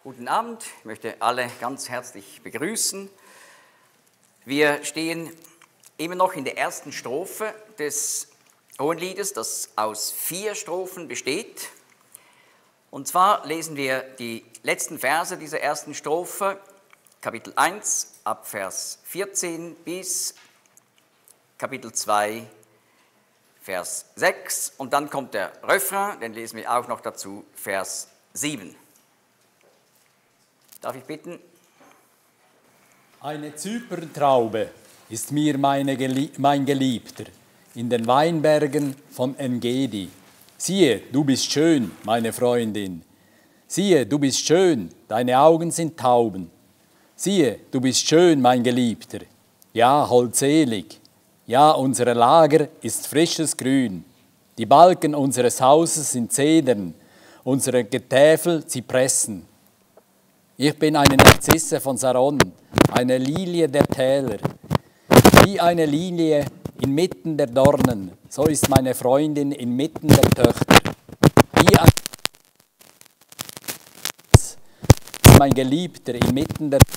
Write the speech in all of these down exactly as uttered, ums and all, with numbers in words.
Guten Abend, ich möchte alle ganz herzlich begrüßen. Wir stehen immer noch in der ersten Strophe des Hohenliedes, das aus vier Strophen besteht. Und zwar lesen wir die letzten Verse dieser ersten Strophe, Kapitel eins, ab Vers vierzehn bis Kapitel zwei, Vers sechs. Und dann kommt der Refrain, den lesen wir auch noch dazu, Vers sieben. Darf ich bitten? Eine Zyperntraube ist mir meine Gelie- mein Geliebter in den Weinbergen von Engedi. Siehe, du bist schön, meine Freundin. Siehe, du bist schön, deine Augen sind Tauben. Siehe, du bist schön, mein Geliebter. Ja, holdselig. Ja, unser Lager ist frisches Grün. Die Balken unseres Hauses sind Zedern, unsere Getäfel Zypressen. Ich bin eine Narzisse von Saron, eine Lilie der Täler. Wie eine Lilie inmitten der Dornen, so ist meine Freundin inmitten der Töchter. Wie ein mein Geliebter inmitten der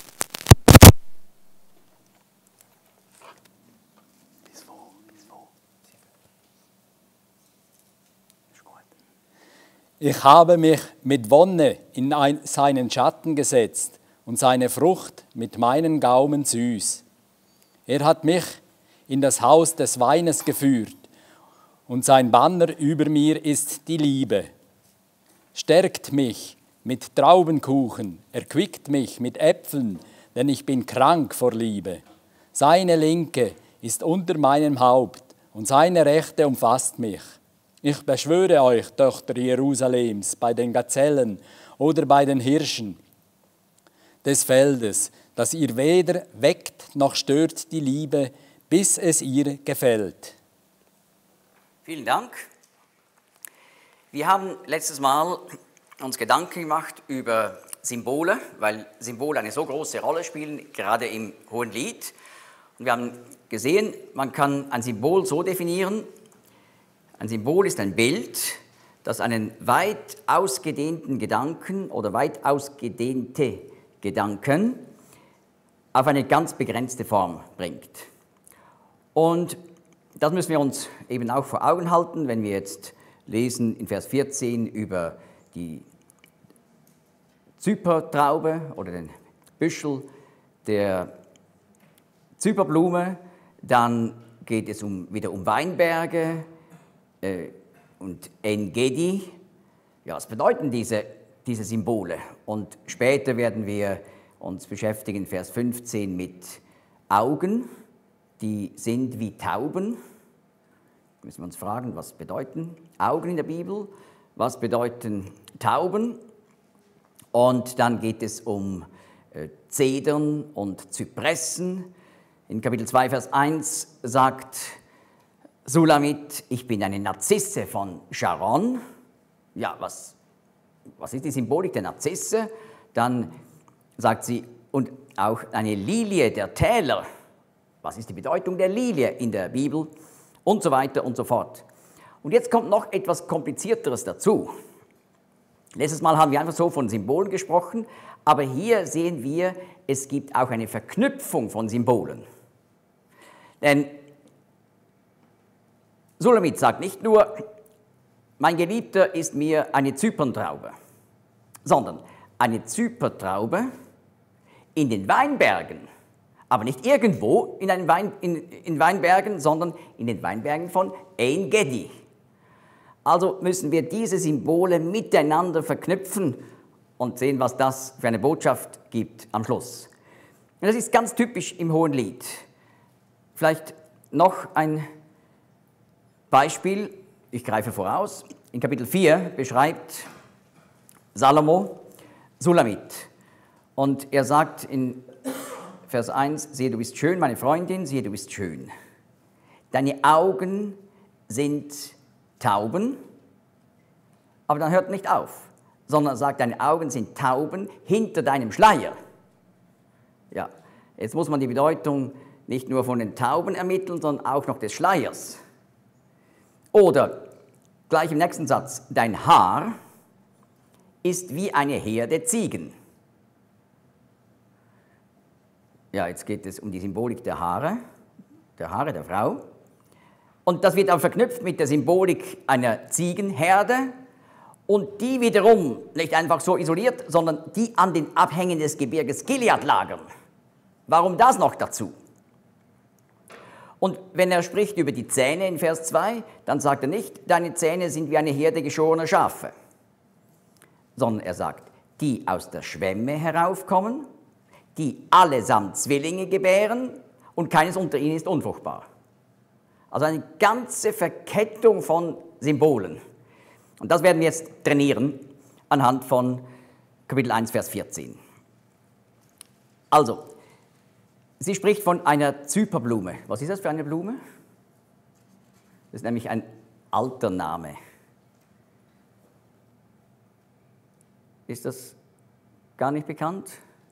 Ich habe mich mit Wonne in ein, seinen Schatten gesetzt und seine Frucht mit meinen Gaumen süß. Er hat mich in das Haus des Weines geführt und sein Banner über mir ist die Liebe. Stärkt mich mit Traubenkuchen, erquickt mich mit Äpfeln, denn ich bin krank vor Liebe. Seine Linke ist unter meinem Haupt und seine Rechte umfasst mich. Ich beschwöre euch, Töchter Jerusalems, bei den Gazellen oder bei den Hirschen des Feldes, dass ihr weder weckt noch stört die Liebe, bis es ihr gefällt. Vielen Dank. Wir haben letztes Mal uns Gedanken gemacht über Symbole, weil Symbole eine so große Rolle spielen, gerade im Hohenlied. Und wir haben gesehen, man kann ein Symbol so definieren: Ein Symbol ist ein Bild, das einen weit ausgedehnten Gedanken oder weit ausgedehnte Gedanken auf eine ganz begrenzte Form bringt. Und das müssen wir uns eben auch vor Augen halten, wenn wir jetzt lesen in Vers vierzehn über die Zypertraube oder den Büschel der Zyperblume. Dann geht es um, wieder um Weinberge äh, und Engedi. Ja, was bedeuten diese, diese Symbole? Und später werden wir uns beschäftigen, Vers fünfzehn, mit Augen, die sind wie Tauben. Müssen wir uns fragen, was bedeuten Augen in der Bibel? Was bedeuten Tauben? Und dann geht es um äh, Zedern und Zypressen. In Kapitel zwei, Vers eins sagt Sulamit, ich bin eine Narzisse von Sharon. Ja, was, was ist die Symbolik der Narzisse? Dann sagt sie, und auch eine Lilie der Täler. Was ist die Bedeutung der Lilie in der Bibel? Und so weiter und so fort. Und jetzt kommt noch etwas Komplizierteres dazu. Letztes Mal haben wir einfach so von Symbolen gesprochen, aber hier sehen wir, es gibt auch eine Verknüpfung von Symbolen. Denn Sulamit sagt nicht nur, mein Geliebter ist mir eine Zyperntraube, sondern eine Zypertraube in den Weinbergen, aber nicht irgendwo in, einen Wein, in, in Weinbergen, sondern in den Weinbergen von Engedi. Also müssen wir diese Symbole miteinander verknüpfen und sehen, was das für eine Botschaft gibt am Schluss. Und das ist ganz typisch im Hohenlied. Vielleicht noch ein Beispiel, ich greife voraus. In Kapitel vier beschreibt Salomo Sulamit. Und er sagt in Vers eins, siehe, du bist schön, meine Freundin, siehe, du bist schön. Deine Augen sind Tauben, aber dann hört nicht auf, sondern sagt, deine Augen sind Tauben hinter deinem Schleier. Ja, jetzt muss man die Bedeutung nicht nur von den Tauben ermitteln, sondern auch noch des Schleiers. Oder gleich im nächsten Satz, dein Haar ist wie eine Herde Ziegen. ja, jetzt geht es um die Symbolik der Haare, der Haare der Frau. Und das wird auch verknüpft mit der Symbolik einer Ziegenherde und die wiederum nicht einfach so isoliert, sondern die an den Abhängen des Gebirges Gilead lagern. Warum das noch dazu? Und wenn er spricht über die Zähne in Vers zwei, dann sagt er nicht, deine Zähne sind wie eine Herde geschorener Schafe, sondern er sagt, die aus der Schwemme heraufkommen, die allesamt Zwillinge gebären und keines unter ihnen ist unfruchtbar. Also eine ganze Verkettung von Symbolen. Und das werden wir jetzt trainieren anhand von Kapitel eins, Vers vierzehn. Also, sie spricht von einer Zyperblume. Was ist das für eine Blume? Das ist nämlich ein alter Name. Ist das gar nicht bekannt?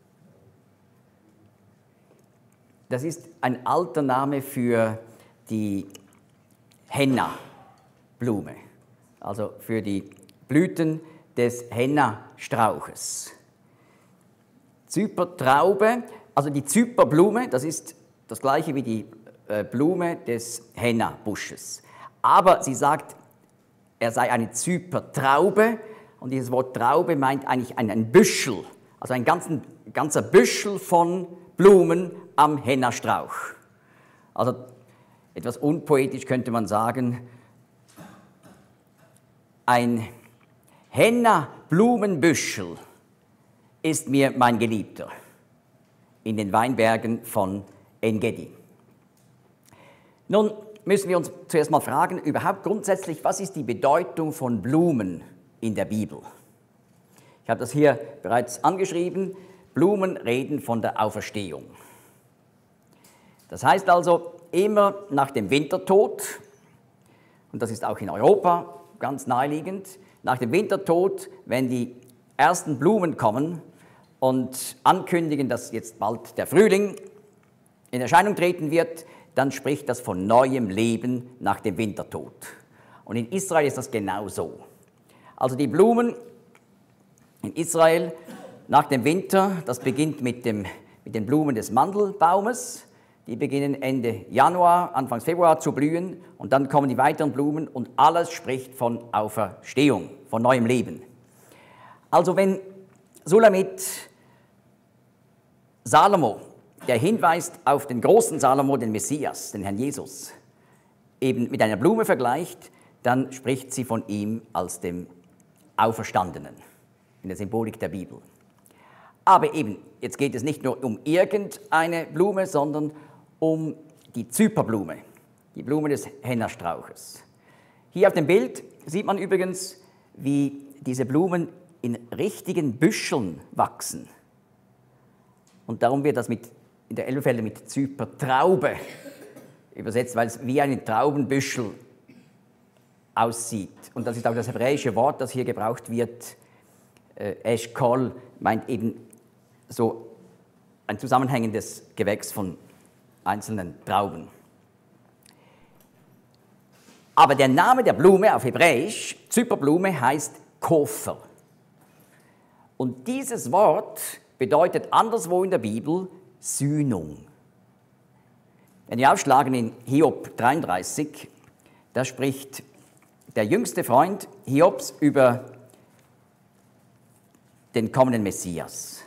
Das ist ein alter Name für die Henna-Blume, also für die Blüten des Henna-Strauches. Zypertraube, also die Zyperblume, das ist das gleiche wie die Blume des Henna-Busches. Aber sie sagt, er sei eine Zypertraube und dieses Wort Traube meint eigentlich ein Büschel, also ein ganzen, ganzer Büschel von Blumen am Henna-Strauch. Also etwas unpoetisch könnte man sagen, ein Henna-Blumenbüschel ist mir mein Geliebter in den Weinbergen von En-Gedi. Nun müssen wir uns zuerst mal fragen, überhaupt grundsätzlich, was ist die Bedeutung von Blumen in der Bibel? Ich habe das hier bereits angeschrieben, Blumen reden von der Auferstehung. Das heißt also, immer nach dem Wintertod, und das ist auch in Europa ganz naheliegend, nach dem Wintertod, wenn die ersten Blumen kommen und ankündigen, dass jetzt bald der Frühling in Erscheinung treten wird, dann spricht das von neuem Leben nach dem Wintertod. Und in Israel ist das genau so. Also die Blumen in Israel nach dem Winter, das beginnt mit, dem, mit den Blumen des Mandelbaumes, die beginnen Ende Januar, Anfang Februar zu blühen und dann kommen die weiteren Blumen und alles spricht von Auferstehung, von neuem Leben. Also wenn Sulamit Salomo, der hinweist auf den großen Salomo, den Messias, den Herrn Jesus, eben mit einer Blume vergleicht, dann spricht sie von ihm als dem Auferstandenen in der Symbolik der Bibel. Aber eben, jetzt geht es nicht nur um irgendeine Blume, sondern um die Zyperblume, die Blume des Henna-Strauches. Hier auf dem Bild sieht man übrigens, wie diese Blumen in richtigen Büscheln wachsen. Und darum wird das mit, in der Elberfelder mit Zypertraube übersetzt, weil es wie ein Traubenbüschel aussieht. Und das ist auch das hebräische Wort, das hier gebraucht wird. Äh, Eshkol meint eben so ein zusammenhängendes Gewächs von einzelnen Trauben. Aber der Name der Blume auf Hebräisch, Zyperblume, heißt Kofer. Und dieses Wort bedeutet anderswo in der Bibel Sühnung. Wenn wir aufschlagen in Hiob dreiunddreißig, da spricht der jüngste Freund Hiobs über den kommenden Messias.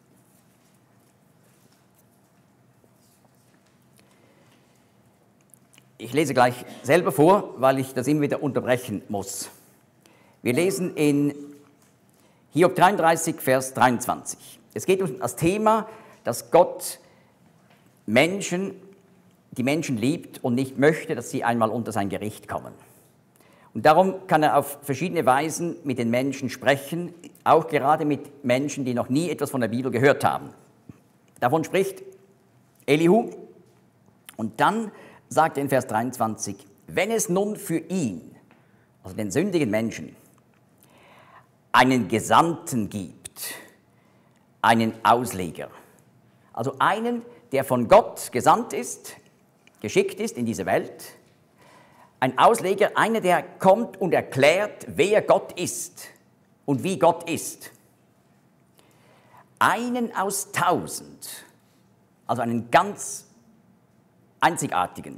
Ich lese gleich selber vor, weil ich das immer wieder unterbrechen muss. Wir lesen in Hiob dreiunddreißig, Vers dreiundzwanzig. Es geht um das Thema, dass Gott Menschen, die Menschen liebt und nicht möchte, dass sie einmal unter sein Gericht kommen. Und darum kann er auf verschiedene Weisen mit den Menschen sprechen, auch gerade mit Menschen, die noch nie etwas von der Bibel gehört haben. Davon spricht Elihu und dann sagt er in Vers dreiundzwanzig, wenn es nun für ihn, also den sündigen Menschen, einen Gesandten gibt, einen Ausleger, also einen, der von Gott gesandt ist, geschickt ist in diese Welt, ein Ausleger, einer, der kommt und erklärt, wer Gott ist und wie Gott ist. Einen aus tausend, also einen ganz einzigartigen,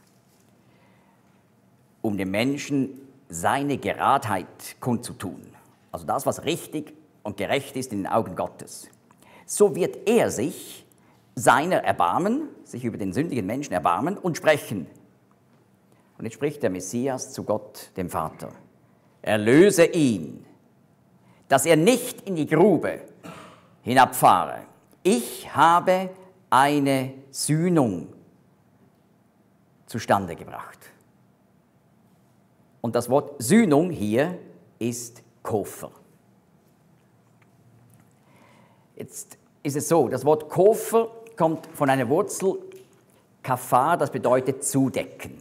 um dem Menschen seine Geradheit kundzutun, also das, was richtig und gerecht ist in den Augen Gottes. So wird er sich seiner erbarmen, sich über den sündigen Menschen erbarmen und sprechen. Und jetzt spricht der Messias zu Gott, dem Vater. Erlöse ihn, dass er nicht in die Grube hinabfahre. Ich habe eine Sühnung zustande gebracht. Und das Wort Sühnung hier ist Kopher. Jetzt ist es so, das Wort Kopher kommt von einer Wurzel Kaphar, das bedeutet zudecken.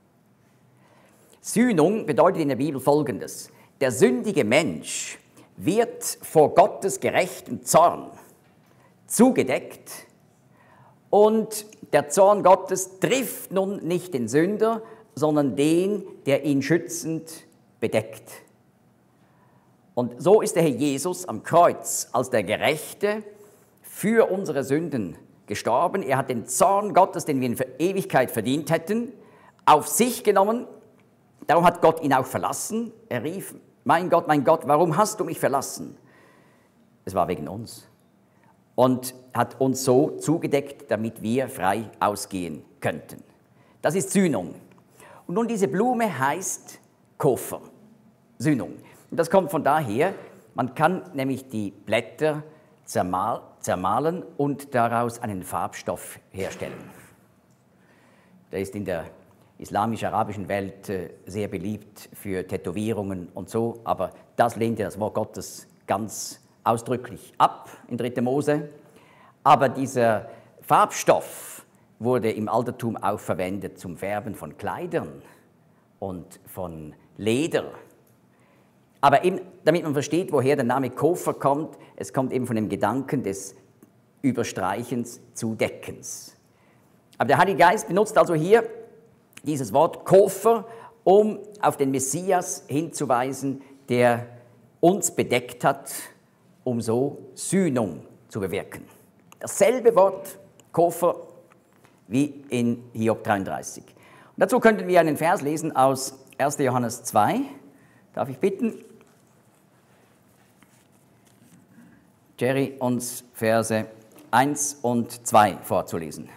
Sühnung bedeutet in der Bibel Folgendes: Der sündige Mensch wird vor Gottes gerechtem Zorn zugedeckt und der Zorn Gottes trifft nun nicht den Sünder, sondern den, der ihn schützend bedeckt. Und so ist der Herr Jesus am Kreuz als der Gerechte für unsere Sünden gestorben. Er hat den Zorn Gottes, den wir in Ewigkeit verdient hätten, auf sich genommen. Darum hat Gott ihn auch verlassen. Er rief, mein Gott, mein Gott, warum hast du mich verlassen? Es war wegen uns. Und hat uns so zugedeckt, damit wir frei ausgehen könnten. Das ist Sühnung. Und nun diese Blume heißt Kopher, Sühnung. Und das kommt von daher, man kann nämlich die Blätter zermal, zermahlen und daraus einen Farbstoff herstellen. Der ist in der islamisch-arabischen Welt äh, sehr beliebt für Tätowierungen und so, aber das lehnt ja das Wort Gottes ganz ausdrücklich ab in dritter Mose. Aber dieser Farbstoff wurde im Altertum auch verwendet zum Färben von Kleidern und von Leder. Aber eben, damit man versteht, woher der Name Kopher kommt, es kommt eben von dem Gedanken des Überstreichens, Zudeckens. Aber der Heilige Geist benutzt also hier dieses Wort Kopher, um auf den Messias hinzuweisen, der uns bedeckt hat, um so Sühnung zu bewirken. Dasselbe Wort Kopher wie in Hiob dreiunddreißig. Und dazu könnten wir einen Vers lesen aus erster Johannes zwei. Darf ich bitten, Jerry, uns Verse eins und zwei vorzulesen.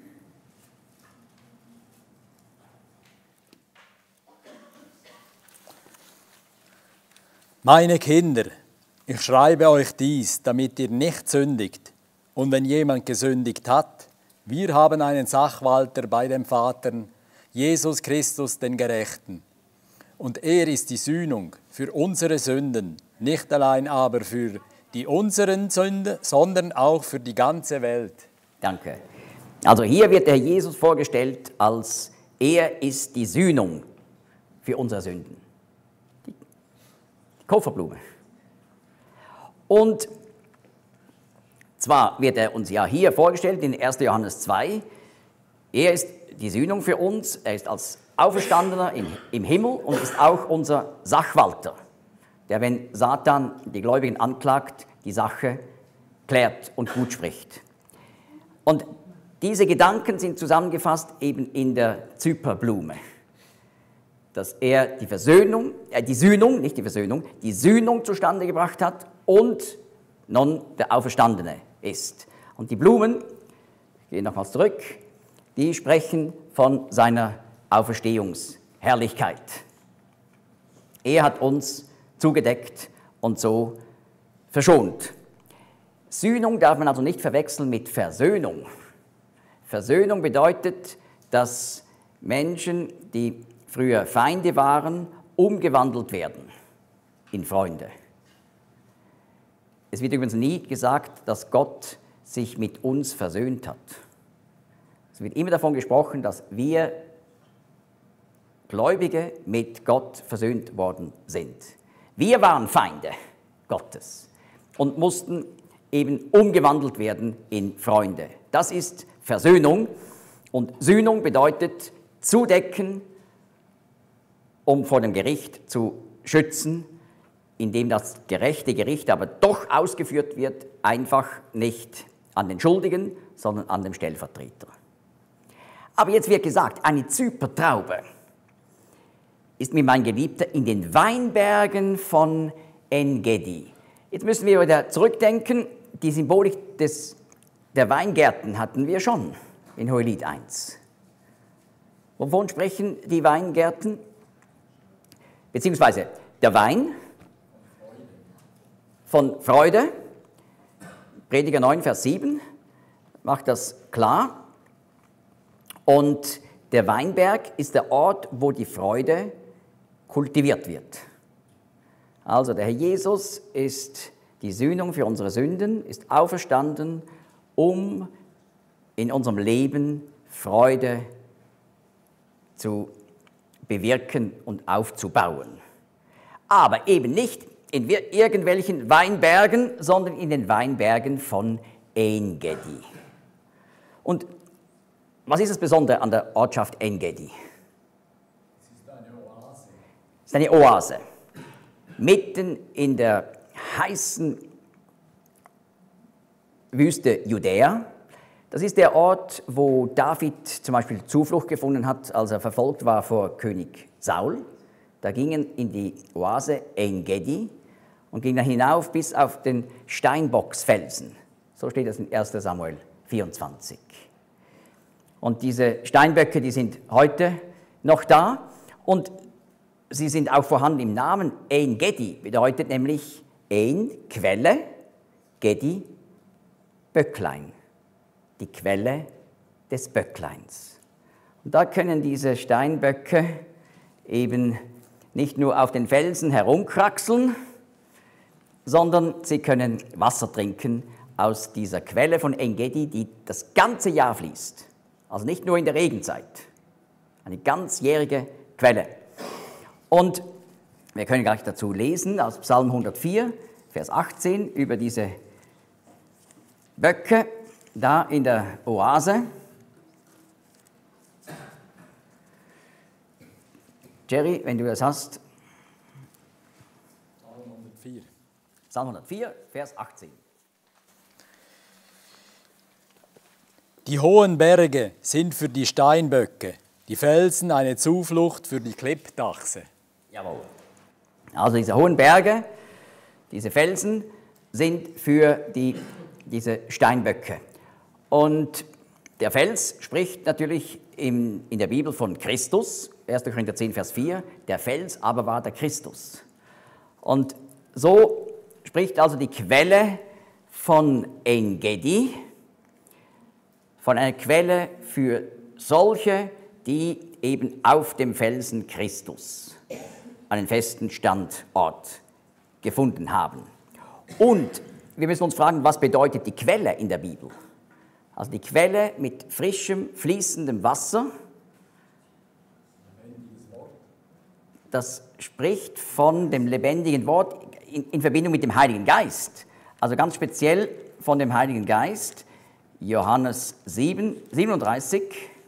Meine Kinder, ich schreibe euch dies, damit ihr nicht sündigt. Und wenn jemand gesündigt hat, wir haben einen Sachwalter bei dem Vater, Jesus Christus, den Gerechten. Und er ist die Sühnung für unsere Sünden, nicht allein aber für die unseren Sünden, sondern auch für die ganze Welt. Danke. Also hier wird der Herr Jesus vorgestellt als er ist die Sühnung für unsere Sünden. Die Kopherblume. Und zwar wird er uns ja hier vorgestellt in erster Johannes zwei. Er ist die Sühnung für uns, er ist als Auferstandener im, im Himmel und ist auch unser Sachwalter, der, wenn Satan die Gläubigen anklagt, die Sache klärt und gut spricht. Und diese Gedanken sind zusammengefasst eben in der Zyperblume, dass er die Versöhnung, äh, die Sühnung, nicht die Versöhnung, die Sühnung zustande gebracht hat und nun der Auferstandene ist. Und die Blumen, ich gehe nochmals zurück, die sprechen von seiner Auferstehungsherrlichkeit. Er hat uns zugedeckt und so verschont. Sühnung darf man also nicht verwechseln mit Versöhnung. Versöhnung bedeutet, dass Menschen, die früher Feinde waren, umgewandelt werden in Freunde. Es wird übrigens nie gesagt, dass Gott sich mit uns versöhnt hat. Es wird immer davon gesprochen, dass wir Gläubige mit Gott versöhnt worden sind. Wir waren Feinde Gottes und mussten eben umgewandelt werden in Freunde. Das ist Versöhnung und Sühnung bedeutet zudecken, um vor dem Gericht zu schützen, indem das gerechte Gericht aber doch ausgeführt wird, einfach nicht an den Schuldigen, sondern an dem Stellvertreter. Aber jetzt wird gesagt, eine Zypertraube ist mir mein Geliebter in den Weinbergen von En-Gedi. Jetzt müssen wir wieder zurückdenken, die Symbolik des, der Weingärten hatten wir schon in Hohelied eins. Wovon sprechen die Weingärten? Beziehungsweise der Wein von Freude. Prediger neun, Vers sieben macht das klar. Und der Weinberg ist der Ort, wo die Freude kultiviert wird. Also der Herr Jesus ist die Sühnung für unsere Sünden, ist auferstanden, um in unserem Leben Freude zu bewirken und aufzubauen. Aber eben nicht in irgendwelchen Weinbergen, sondern in den Weinbergen von En-Gedi. Und was ist das Besondere an der Ortschaft En-Gedi? Es ist eine Oase. Es ist eine Oase. Mitten in der heißen Wüste Judäa. Das ist der Ort, wo David zum Beispiel Zuflucht gefunden hat, als er verfolgt war vor König Saul. Da gingen in die Oase En-Gedi und ging dann hinauf bis auf den Steinbocksfelsen. So steht das in erster Samuel vierundzwanzig. Und diese Steinböcke, die sind heute noch da und sie sind auch vorhanden im Namen. En-Gedi bedeutet nämlich En, Quelle, Gedi, Böcklein. Die Quelle des Böckleins. Und da können diese Steinböcke eben nicht nur auf den Felsen herumkraxeln, sondern sie können Wasser trinken aus dieser Quelle von En-Gedi, die das ganze Jahr fließt. Also nicht nur in der Regenzeit. Eine ganzjährige Quelle. Und wir können gleich dazu lesen aus Psalm hundertvier, Vers achtzehn, über diese Böcke da in der Oase. Jerry, wenn du das hast. Psalm hundertvier. Psalm hundertvier, Vers achtzehn. Die hohen Berge sind für die Steinböcke, die Felsen eine Zuflucht für die Klippdachse. Jawohl. Also diese hohen Berge, diese Felsen sind für die, diese Steinböcke. Und der Fels spricht natürlich in, in der Bibel von Christus, erster Korinther zehn, Vers vier, der Fels aber war der Christus. Und so spricht also die Quelle von En-Gedi, von einer Quelle für solche, die eben auf dem Felsen Christus einen festen Standort gefunden haben. Und wir müssen uns fragen, was bedeutet die Quelle in der Bibel? Also die Quelle mit frischem, fließendem Wasser, das spricht von dem lebendigen Wort in, in Verbindung mit dem Heiligen Geist. Also ganz speziell von dem Heiligen Geist. Johannes sieben, siebenunddreißig.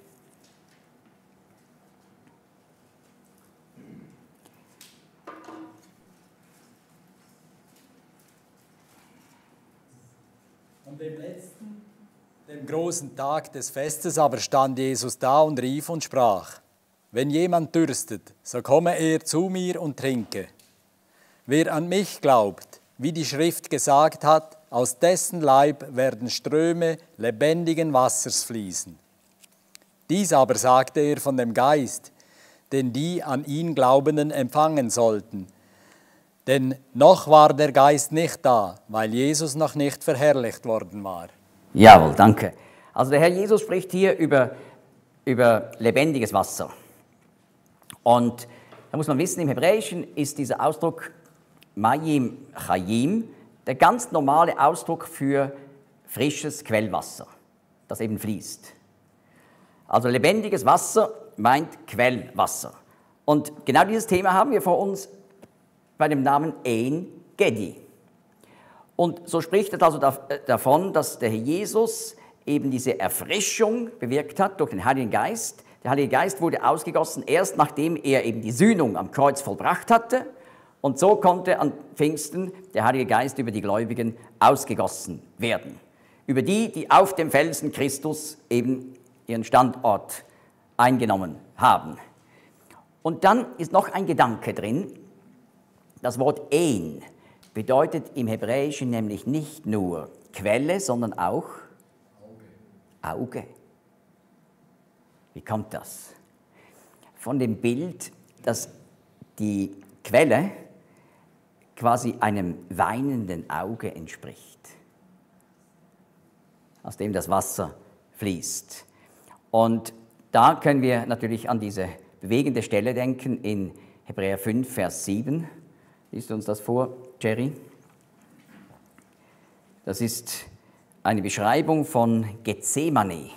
An dem letzten, dem großen Tag des Festes aber stand Jesus da und rief und sprach: Wenn jemand dürstet, so komme er zu mir und trinke. Wer an mich glaubt, wie die Schrift gesagt hat, aus dessen Leib werden Ströme lebendigen Wassers fließen. Dies aber sagte er von dem Geist, den die an ihn Glaubenden empfangen sollten. Denn noch war der Geist nicht da, weil Jesus noch nicht verherrlicht worden war. Jawohl, danke. Also der Herr Jesus spricht hier über, über lebendiges Wasser. Und da muss man wissen, im Hebräischen ist dieser Ausdruck Mayim Chayim der ganz normale Ausdruck für frisches Quellwasser, das eben fließt. Also lebendiges Wasser meint Quellwasser. Und genau dieses Thema haben wir vor uns bei dem Namen En-Gedi. Und so spricht es also davon, dass der Herr Jesus eben diese Erfrischung bewirkt hat durch den Heiligen Geist. Der Heilige Geist wurde ausgegossen, erst nachdem er eben die Sühnung am Kreuz vollbracht hatte. Und so konnte an Pfingsten der Heilige Geist über die Gläubigen ausgegossen werden. über die, die auf dem Felsen Christus eben ihren Standort eingenommen haben. Und dann ist noch ein Gedanke drin. Das Wort En bedeutet im Hebräischen nämlich nicht nur Quelle, sondern auch Auge. Auge. Wie kommt das? Von dem Bild, dass die Quelle quasi einem weinenden Auge entspricht, aus dem das Wasser fließt. Und da können wir natürlich an diese bewegende Stelle denken in Hebräer fünf, Vers sieben. Liest du uns das vor, Jerry? Das ist eine Beschreibung von Gethsemane.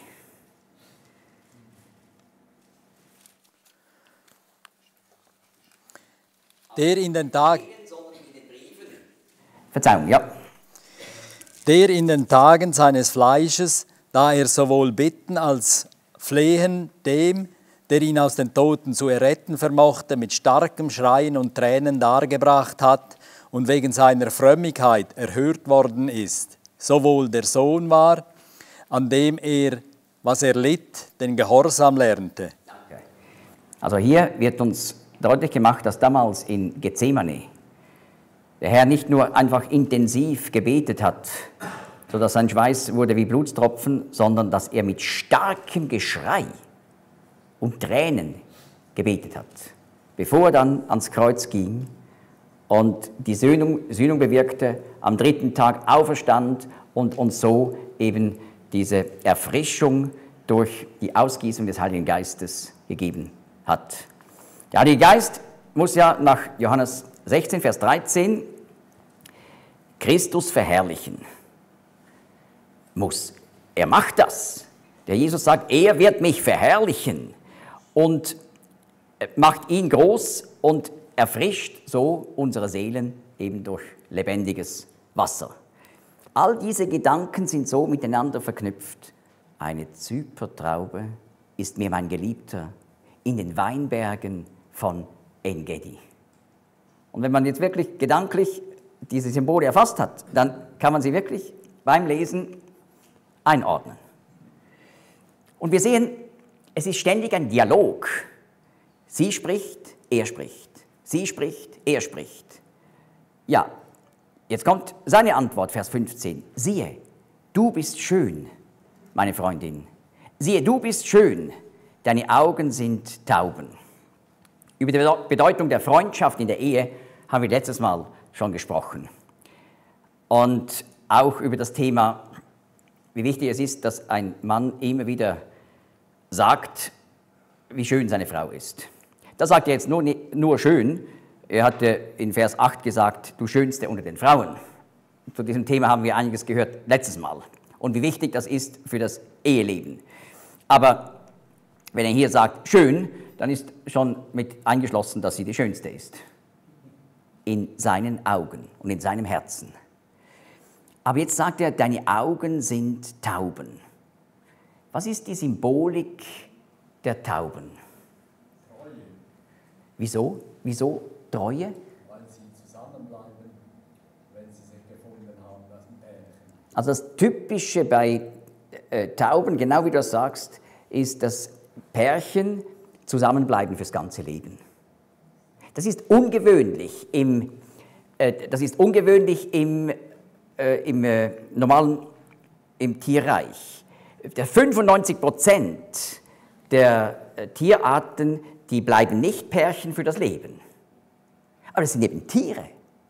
Der in den Tagen, Verzeihung, ja. der in den Tagen seines Fleisches, da er sowohl bitten als flehen dem, der ihn aus den Toten zu erretten vermochte, mit starkem Schreien und Tränen dargebracht hat und wegen seiner Frömmigkeit erhört worden ist, sowohl der Sohn war, an dem er, was er litt, den Gehorsam lernte. Danke. Also hier wird uns deutlich gemacht, dass damals in Gethsemane der Herr nicht nur einfach intensiv gebetet hat, sodass sein Schweiß wurde wie Blutstropfen, sondern dass er mit starkem Geschrei und Tränen gebetet hat, bevor er dann ans Kreuz ging und die Sühnung, Sühnung bewirkte, am dritten Tag auferstand und uns so eben diese Erfrischung durch die Ausgießung des Heiligen Geistes gegeben hat. Der Heilige Geist muss ja nach Johannes sechzehn, Vers dreizehn Christus verherrlichen. Muss. Er macht das. Der Jesus sagt, er wird mich verherrlichen und macht ihn groß und erfrischt so unsere Seelen eben durch lebendiges Wasser. All diese Gedanken sind so miteinander verknüpft. Eine Zypertraube ist mir mein Geliebter in den Weinbergen von En-Gedi. Und wenn man jetzt wirklich gedanklich diese Symbole erfasst hat, dann kann man sie wirklich beim Lesen einordnen. Und wir sehen, es ist ständig ein Dialog. Sie spricht, er spricht. Sie spricht, er spricht. Ja, jetzt kommt seine Antwort, Vers fünfzehn. Siehe, du bist schön, meine Freundin. Siehe, du bist schön, deine Augen sind Tauben. Über die Bedeutung der Freundschaft in der Ehe haben wir letztes Mal schon gesprochen. Und auch über das Thema, wie wichtig es ist, dass ein Mann immer wieder sagt, wie schön seine Frau ist. Das sagt er jetzt nur, nur schön. Er hatte in Vers acht gesagt, du Schönste unter den Frauen. Zu diesem Thema haben wir einiges gehört letztes Mal. Und wie wichtig das ist für das Eheleben. Aber wenn er hier sagt, schön, dann ist schon mit eingeschlossen, dass sie die Schönste ist. In seinen Augen und in seinem Herzen. Aber jetzt sagt er, deine Augen sind Tauben. Was ist die Symbolik der Tauben? Treue. Wieso? Wieso Treue? Weil sie zusammenbleiben, wenn sie sich gefunden haben, das Pärchen. Also das Typische bei äh, Tauben, genau wie du das sagst, ist, dass Pärchen zusammenbleiben fürs ganze Leben. Das ist ungewöhnlich im, äh, das ist ungewöhnlich im, äh, im äh, normalen im Tierreich. Der fünfundneunzig Prozent der äh, Tierarten, die bleiben nicht Pärchen für das Leben. Aber es sind eben Tiere.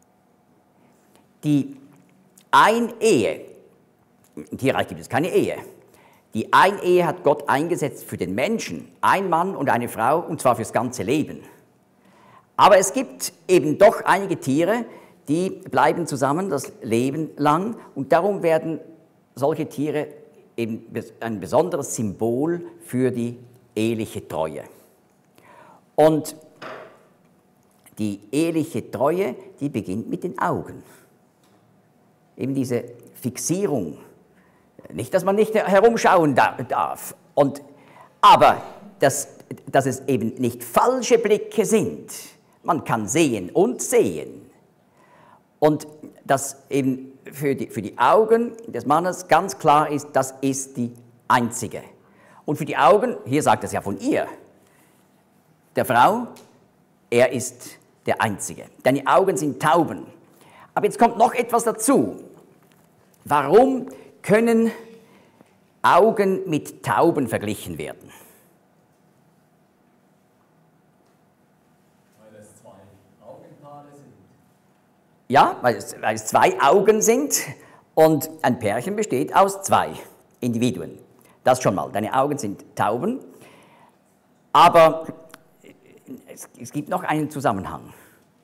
Die Einehe, im Tierreich gibt es keine Ehe, die Einehe hat Gott eingesetzt für den Menschen, ein Mann und eine Frau, und zwar fürs ganze Leben. Aber es gibt eben doch einige Tiere, die bleiben zusammen das Leben lang, und darum werden solche Tiere eben ein besonderes Symbol für die eheliche Treue. Und die eheliche Treue, die beginnt mit den Augen. Eben diese Fixierung. Nicht, dass man nicht herumschauen darf, und, aber dass, dass es eben nicht falsche Blicke sind. Man kann sehen und sehen. Und dass eben für die, für die Augen des Mannes ganz klar ist, das ist die einzige. Und für die Augen, hier sagt es ja von ihr, der Frau, er ist der Einzige. Deine Augen sind Tauben. Aber jetzt kommt noch etwas dazu. Warum können Augen mit Tauben verglichen werden? Weil es zwei Augenpaare sind. Ja, weil es, weil es zwei Augen sind und ein Pärchen besteht aus zwei Individuen. Das schon mal. Deine Augen sind Tauben. Aber es, es gibt noch einen Zusammenhang.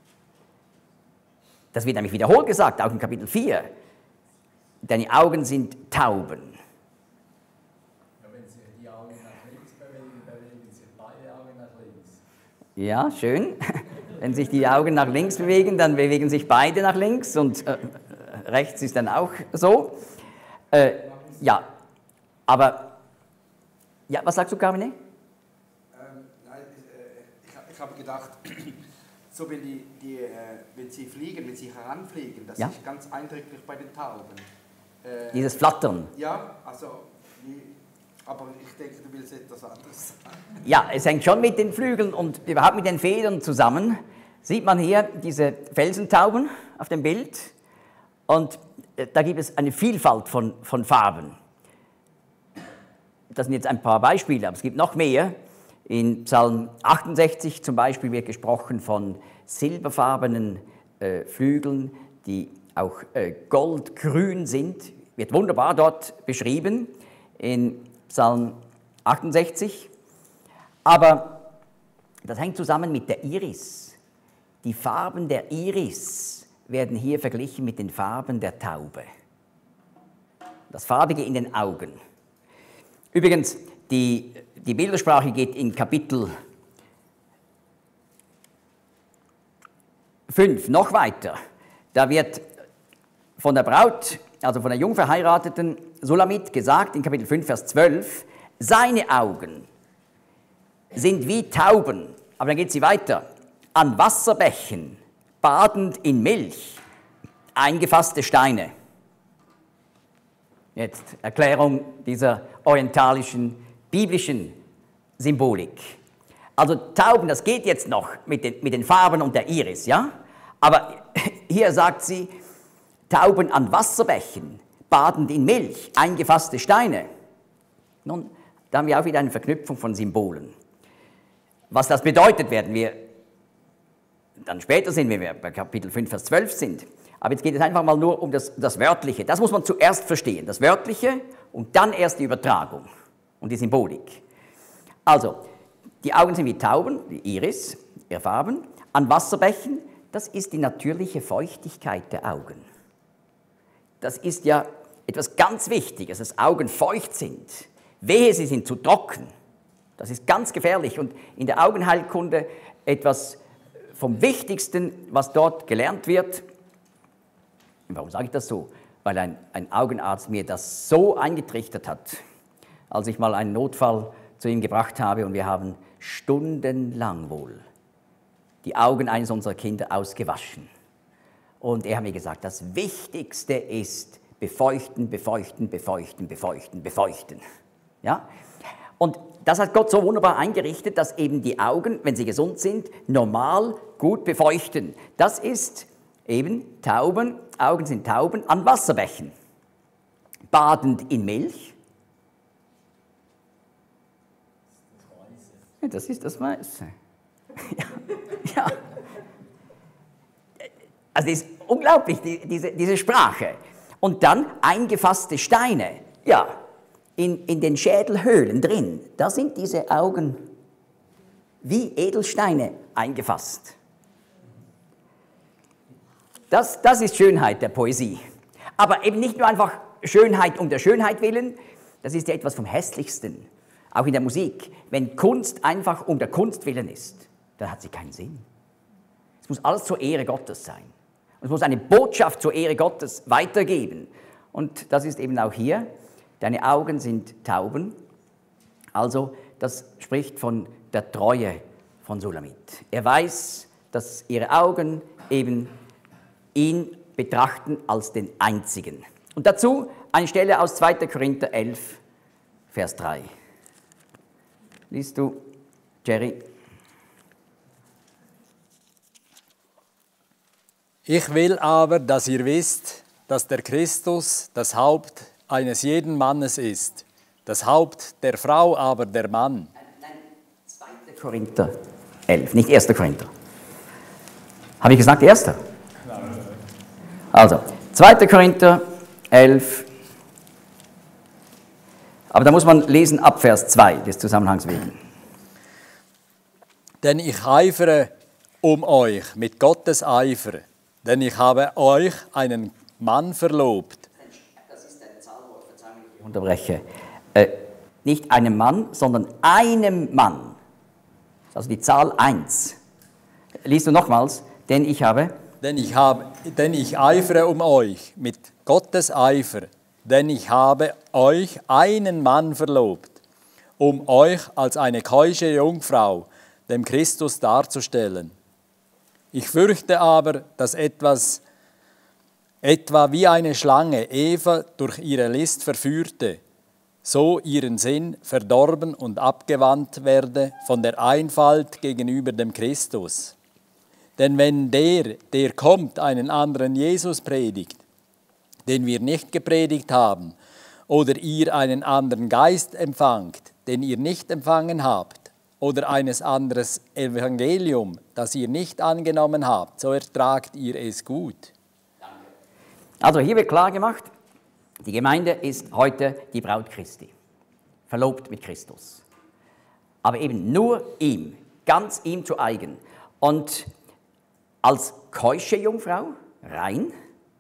Das wird nämlich wiederholt gesagt, auch in Kapitel vier. Deine Augen sind Tauben. Ja, wenn Sie die Augen nach links bewegen, bewegen sich beide Augen nach links. Ja, schön. Wenn sich die Augen nach links bewegen, dann bewegen sich beide nach links und äh, rechts ist dann auch so. Äh, ja, aber, ja, was sagst du, Carmine? Ähm, nein, ich, äh, ich habe gedacht, so wenn, die, die, äh, wenn sie fliegen, wenn sie heranfliegen, das Ja. ist ganz eindrücklich bei den Tauben. Äh, Dieses Flattern. Ja, also, wie, aber ich denke, du willst etwas anderes sagen. Ja, es hängt schon mit den Flügeln und überhaupt mit den Federn zusammen. Sieht man hier diese Felsentauben auf dem Bild und äh, da gibt es eine Vielfalt von, von Farben. Das sind jetzt ein paar Beispiele, aber es gibt noch mehr. In Psalm achtundsechzig zum Beispiel wird gesprochen von silberfarbenen äh, Flügeln, die auch äh, goldgrün sind. Wird wunderbar dort beschrieben in Psalm achtundsechzig. Aber das hängt zusammen mit der Iris. Die Farben der Iris werden hier verglichen mit den Farben der Taube. Das Farbige in den Augen. Übrigens, die, die Bildersprache geht in Kapitel fünf noch weiter. Da wird von der Braut, also von der jung verheirateten Sulamit gesagt, in Kapitel fünf, Vers zwölf, seine Augen sind wie Tauben, aber dann geht sie weiter, an Wasserbächen, badend in Milch, eingefasste Steine. Jetzt Erklärung dieser orientalischen, biblischen Symbolik. Also Tauben, das geht jetzt noch mit den, mit den Farben und der Iris, ja? Aber hier sagt sie, Tauben an Wasserbächen, badend in Milch, eingefasste Steine. Nun, da haben wir auch wieder eine Verknüpfung von Symbolen. Was das bedeutet, werden wir dann später sehen, wenn wir bei Kapitel fünf, Vers zwölf sind. Aber jetzt geht es einfach mal nur um das, das Wörtliche. Das muss man zuerst verstehen, das Wörtliche und dann erst die Übertragung und die Symbolik. Also, die Augen sind wie Tauben, die Iris, ihre Farben, an Wasserbächen, das ist die natürliche Feuchtigkeit der Augen. Das ist ja etwas ganz Wichtiges, dass Augen feucht sind. Wehe, sie sind zu trocken. Das ist ganz gefährlich und in der Augenheilkunde etwas vom Wichtigsten, was dort gelernt wird. Warum sage ich das so? Weil ein, ein Augenarzt mir das so eingetrichtert hat, als ich mal einen Notfall zu ihm gebracht habe und wir haben stundenlang wohl die Augen eines unserer Kinder ausgewaschen. Und er hat mir gesagt, das Wichtigste ist befeuchten, befeuchten, befeuchten, befeuchten, befeuchten. Ja? Und das hat Gott so wunderbar eingerichtet, dass eben die Augen, wenn sie gesund sind, normal gut befeuchten. Das ist eben Tauben, Augen sind Tauben an Wasserbächen, badend in Milch. Ja, das ist das Weiße. Ja, ja. Also das ist unglaublich, die, diese, diese Sprache. Und dann eingefasste Steine. Ja, in, in den Schädelhöhlen drin, da sind diese Augen wie Edelsteine eingefasst. Das, das ist Schönheit der Poesie. Aber eben nicht nur einfach Schönheit um der Schönheit willen, das ist ja etwas vom Hässlichsten. Auch in der Musik. Wenn Kunst einfach um der Kunst willen ist, dann hat sie keinen Sinn. Es muss alles zur Ehre Gottes sein. Es muss eine Botschaft zur Ehre Gottes weitergeben. Und das ist eben auch hier. Deine Augen sind Tauben. Also, das spricht von der Treue von Sulamit. Er weiß, dass ihre Augen eben ihn betrachten als den einzigen. Und dazu eine Stelle aus zweiter Korinther elf, Vers drei. Liest du, Jerry? Ich will aber, dass ihr wisst, dass der Christus das Haupt eines jeden Mannes ist, das Haupt der Frau aber der Mann. Nein, zweiter Korinther elf, nicht erster Korinther. Habe ich gesagt erster? Also, zweiter Korinther elf, aber da muss man lesen ab Vers zwei des Zusammenhangs wegen. Denn ich eifere um euch mit Gottes Eifer, denn ich habe euch einen Mann verlobt. Das ist ein Zahlwort, Verzeihung, ich unterbreche. Äh, nicht einem Mann, sondern einem Mann. Also die Zahl eins. Liest du nochmals, denn ich habe... Denn ich, habe, denn ich eifere um euch mit Gottes Eifer, denn ich habe euch einen Mann verlobt, um euch als eine keusche Jungfrau dem Christus darzustellen. Ich fürchte aber, dass etwas, etwa wie eine Schlange Eva durch ihre List verführte, so ihren Sinn verdorben und abgewandt werde von der Einfalt gegenüber dem Christus. Denn wenn der, der kommt, einen anderen Jesus predigt, den wir nicht gepredigt haben, oder ihr einen anderen Geist empfangt, den ihr nicht empfangen habt, oder eines anderes Evangelium, das ihr nicht angenommen habt, so ertragt ihr es gut. Also hier wird klar gemacht, die Gemeinde ist heute die Braut Christi, verlobt mit Christus. Aber eben nur ihm, ganz ihm zu eigen. Und als keusche Jungfrau, rein.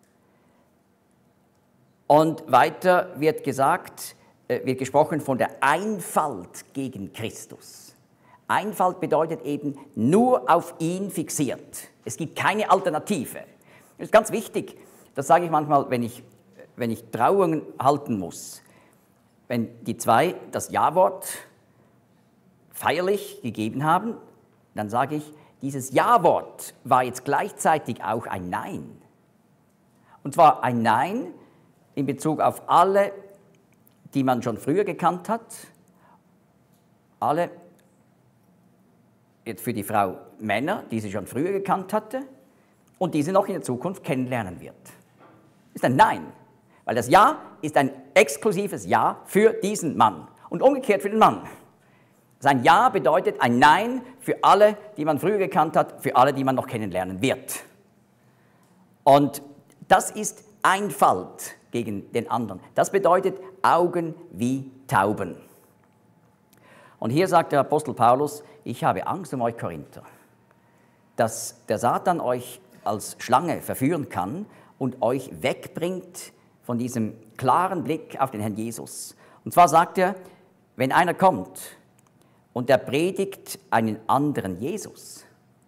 Und weiter wird gesagt, äh, wird gesprochen von der Einfalt gegen Christus. Einfalt bedeutet eben nur auf ihn fixiert. Es gibt keine Alternative. Das ist ganz wichtig. Das sage ich manchmal, wenn ich, wenn ich Trauungen halten muss. Wenn die zwei das Ja-Wort feierlich gegeben haben, dann sage ich, dieses Ja-Wort war jetzt gleichzeitig auch ein Nein. Und zwar ein Nein in Bezug auf alle, die man schon früher gekannt hat, alle, jetzt für die Frau Männer, die sie schon früher gekannt hatte und die sie noch in der Zukunft kennenlernen wird. Das ist ein Nein, weil das Ja ist ein exklusives Ja für diesen Mann und umgekehrt für den Mann. Sein Ja bedeutet ein Nein für alle, die man früher gekannt hat, für alle, die man noch kennenlernen wird. Und das ist Einfalt gegen den anderen. Das bedeutet Augen wie Tauben. Und hier sagt der Apostel Paulus, ich habe Angst um euch Korinther, dass der Satan euch als Schlange verführen kann und euch wegbringt von diesem klaren Blick auf den Herrn Jesus. Und zwar sagt er, wenn einer kommt und er predigt einen anderen Jesus,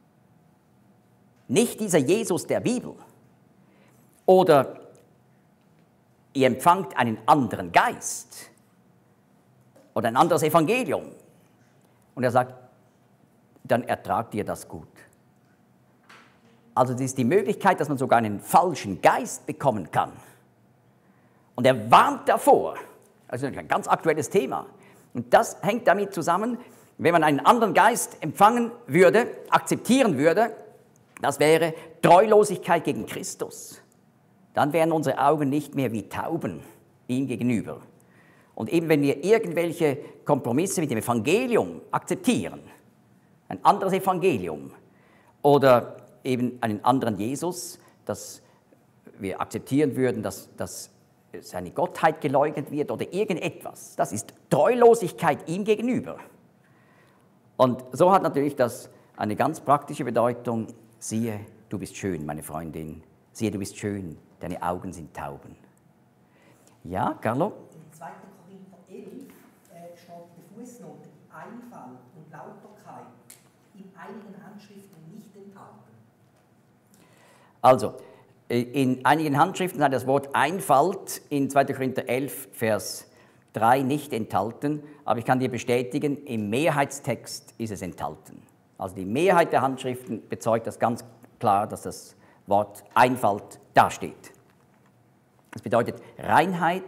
nicht dieser Jesus der Bibel, oder ihr empfangt einen anderen Geist oder ein anderes Evangelium, und er sagt, dann ertragt ihr das gut. Also das ist die Möglichkeit, dass man sogar einen falschen Geist bekommen kann. Und er warnt davor, also ein ganz aktuelles Thema. Und das hängt damit zusammen, wenn man einen anderen Geist empfangen würde, akzeptieren würde, das wäre Treulosigkeit gegen Christus. Dann wären unsere Augen nicht mehr wie Tauben ihm gegenüber. Und eben wenn wir irgendwelche Kompromisse mit dem Evangelium akzeptieren, ein anderes Evangelium oder eben einen anderen Jesus, dass wir akzeptieren würden, dass, dass seine Gottheit geleugnet wird oder irgendetwas, das ist Treulosigkeit ihm gegenüber. Und so hat natürlich das eine ganz praktische Bedeutung. Siehe, du bist schön, meine Freundin. Siehe, du bist schön, deine Augen sind Tauben. Ja, Carlo? In zweiter Korinther elf äh, steht die Fußnote Einfalt und Lauterkeit in einigen Handschriften nicht enthalten. Also, in einigen Handschriften hat das Wort Einfalt in zweiter Korinther elf, Vers drei nicht enthalten, aber ich kann dir bestätigen, im Mehrheitstext ist es enthalten. Also die Mehrheit der Handschriften bezeugt das ganz klar, dass das Wort Einfalt dasteht. Das bedeutet Reinheit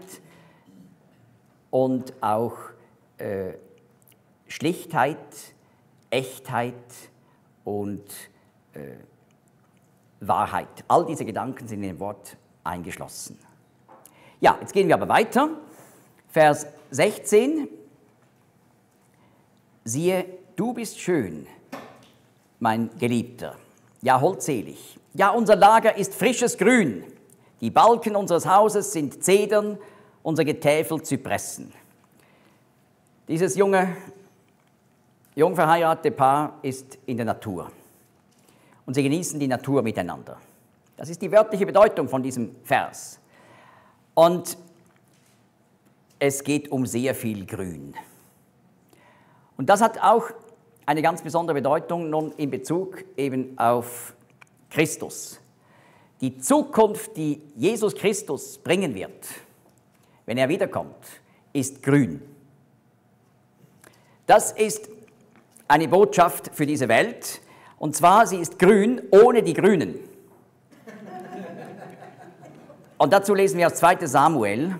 und auch äh, Schlichtheit, Echtheit und äh, Wahrheit. All diese Gedanken sind in dem Wort eingeschlossen. Ja, jetzt gehen wir aber weiter. Vers sechzehn. Siehe, du bist schön, mein Geliebter, ja holdselig. Ja, unser Lager ist frisches Grün. Die Balken unseres Hauses sind Zedern, unser Getäfel Zypressen. Dieses junge, jung verheiratete Paar ist in der Natur. Und sie genießen die Natur miteinander. Das ist die wörtliche Bedeutung von diesem Vers. Und es geht um sehr viel Grün. Und das hat auch eine ganz besondere Bedeutung nun in Bezug eben auf Christus. Die Zukunft, die Jesus Christus bringen wird, wenn er wiederkommt, ist grün. Das ist eine Botschaft für diese Welt. Und zwar, sie ist grün ohne die Grünen. Und dazu lesen wir aus zweiten Samuel.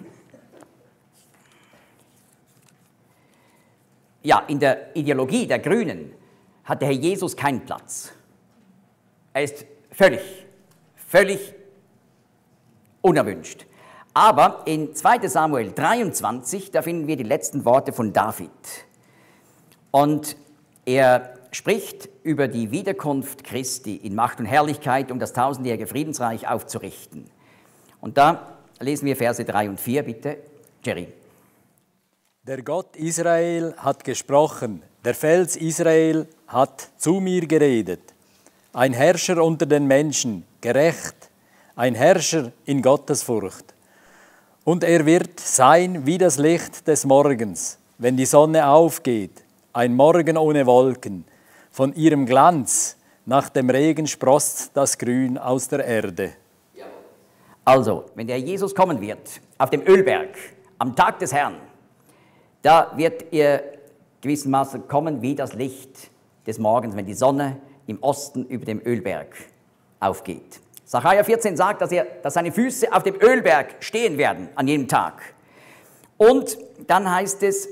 Ja, in der Ideologie der Grünen hat der Herr Jesus keinen Platz. Er ist völlig, völlig unerwünscht. Aber in zweiten Samuel dreiundzwanzig, da finden wir die letzten Worte von David. Und er spricht über die Wiederkunft Christi in Macht und Herrlichkeit, um das tausendjährige Friedensreich aufzurichten. Und da lesen wir Verse drei und vier, bitte. Jerry. Der Gott Israel hat gesprochen, der Fels Israel hat zu mir geredet. Ein Herrscher unter den Menschen, gerecht, ein Herrscher in Gottesfurcht. Und er wird sein wie das Licht des Morgens, wenn die Sonne aufgeht, ein Morgen ohne Wolken. Von ihrem Glanz nach dem Regen sproßt das Grün aus der Erde. Also, wenn der Jesus kommen wird, auf dem Ölberg, am Tag des Herrn, da wird er gewissermaßen kommen wie das Licht des Morgens, wenn die Sonne im Osten über dem Ölberg aufgeht. Sacharja vierzehn sagt, dass, er, dass seine Füße auf dem Ölberg stehen werden an jedem Tag. Und dann heißt es,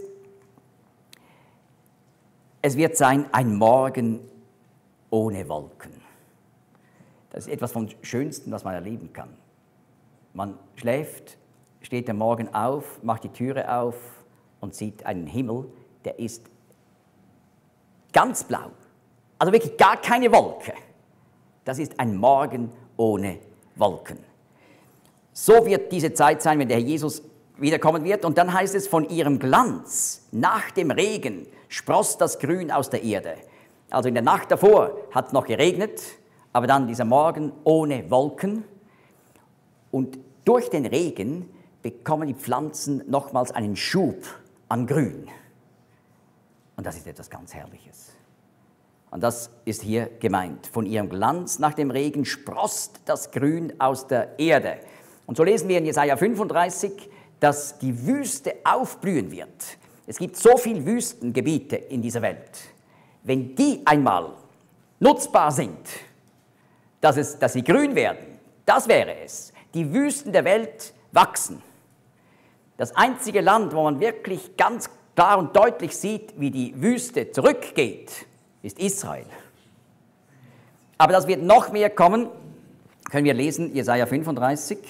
es wird sein ein Morgen ohne Wolken. Das ist etwas vom Schönsten, was man erleben kann. Man schläft, steht am Morgen auf, macht die Türe auf und sieht einen Himmel, der ist ganz blau. Also wirklich gar keine Wolke. Das ist ein Morgen ohne Wolken. So wird diese Zeit sein, wenn der Herr Jesus wiederkommen wird. Und dann heißt es, von ihrem Glanz nach dem Regen sproßt das Grün aus der Erde. Also in der Nacht davor hat es noch geregnet, aber dann dieser Morgen ohne Wolken. Und durch den Regen bekommen die Pflanzen nochmals einen Schub an Grün. Und das ist etwas ganz Herrliches. Und das ist hier gemeint. Von ihrem Glanz nach dem Regen sproßt das Grün aus der Erde. Und so lesen wir in Jesaja fünfunddreißig, dass die Wüste aufblühen wird. Es gibt so viele Wüstengebiete in dieser Welt. Wenn die einmal nutzbar sind, dass, es, dass sie grün werden, das wäre es. Die Wüsten der Welt wachsen. Das einzige Land, wo man wirklich ganz klar und deutlich sieht, wie die Wüste zurückgeht, ist Israel. Aber das wird noch mehr kommen, können wir lesen, Jesaja fünfunddreißig,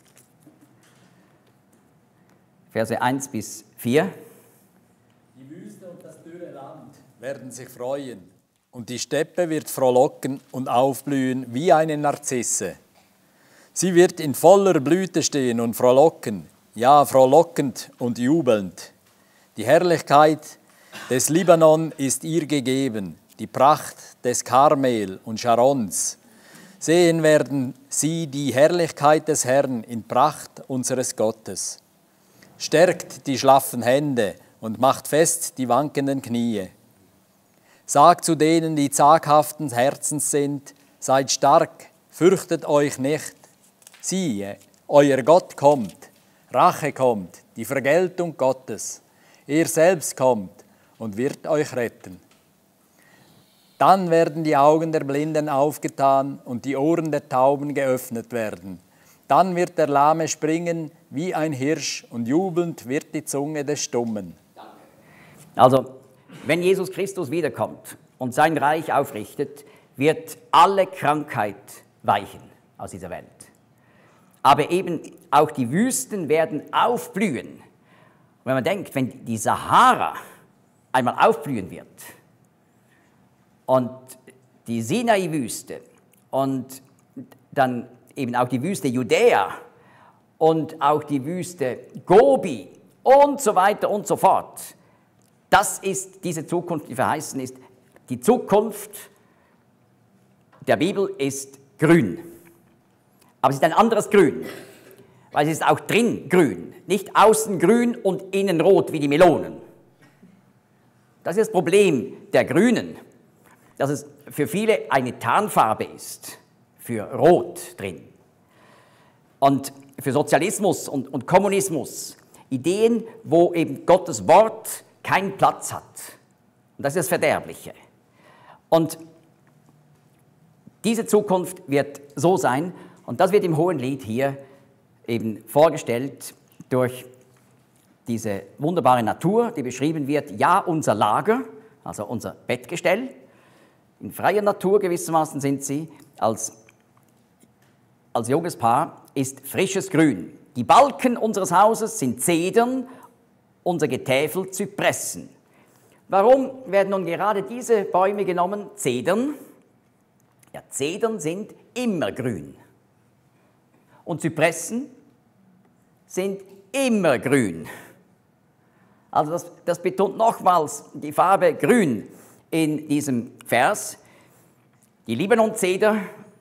Verse eins bis vier. Die Wüste und das dürre Land werden sich freuen, und die Steppe wird frohlocken und aufblühen wie eine Narzisse. Sie wird in voller Blüte stehen und frohlocken, ja, frohlockend und jubelnd. Die Herrlichkeit des Libanon ist ihr gegeben, die Pracht des Karmel und Scharons. Sehen werden sie die Herrlichkeit des Herrn in Pracht unseres Gottes. Stärkt die schlaffen Hände und macht fest die wankenden Knie. Sagt zu denen, die zaghaften Herzens sind, seid stark, fürchtet euch nicht. Siehe, euer Gott kommt, Rache kommt, die Vergeltung Gottes. Er selbst kommt und wird euch retten. Dann werden die Augen der Blinden aufgetan und die Ohren der Tauben geöffnet werden. Dann wird der Lahme springen wie ein Hirsch und jubelnd wird die Zunge des Stummen. Also, wenn Jesus Christus wiederkommt und sein Reich aufrichtet, wird alle Krankheit weichen aus dieser Welt. Aber eben auch die Wüsten werden aufblühen. Und wenn man denkt, wenn die Sahara einmal aufblühen wird und die Sinai-Wüste und dann eben auch die Wüste Judäa und auch die Wüste Gobi und so weiter und so fort, das ist diese Zukunft, die verheißen ist. Die Zukunft der Bibel ist grün. Aber es ist ein anderes Grün, weil es ist auch drin grün, nicht außen grün und innen rot wie die Melonen. Das ist das Problem der Grünen, dass es für viele eine Tarnfarbe ist, für Rot drin. Und für Sozialismus und, und Kommunismus, Ideen, wo eben Gottes Wort keinen Platz hat. Und das ist das Verderbliche. Und diese Zukunft wird so sein, und das wird im Hohenlied hier eben vorgestellt durch diese wunderbare Natur, die beschrieben wird, ja, unser Lager, also unser Bettgestell, in freier Natur gewissermaßen sind sie, als, als junges Paar, ist frisches Grün. Die Balken unseres Hauses sind Zedern, unser Getäfel Zypressen. Warum werden nun gerade diese Bäume genommen? Zedern. Ja, Zedern sind immer grün. Und Zypressen sind immer grün. Also das, das betont nochmals die Farbe grün in diesem Vers. Die Libanon-Zeder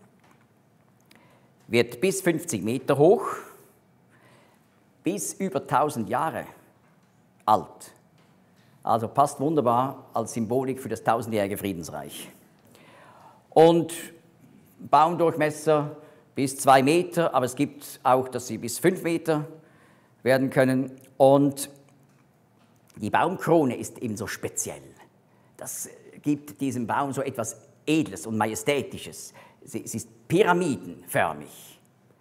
wird bis fünfzig Meter hoch, bis über tausend Jahre alt. Also passt wunderbar als Symbolik für das tausendjährige Friedensreich. Und Baumdurchmesser bis zwei Meter, aber es gibt auch, dass sie bis fünf Meter werden können. Und die Baumkrone ist eben so speziell. Das gibt diesem Baum so etwas Edles und Majestätisches. Sie, sie ist pyramidenförmig.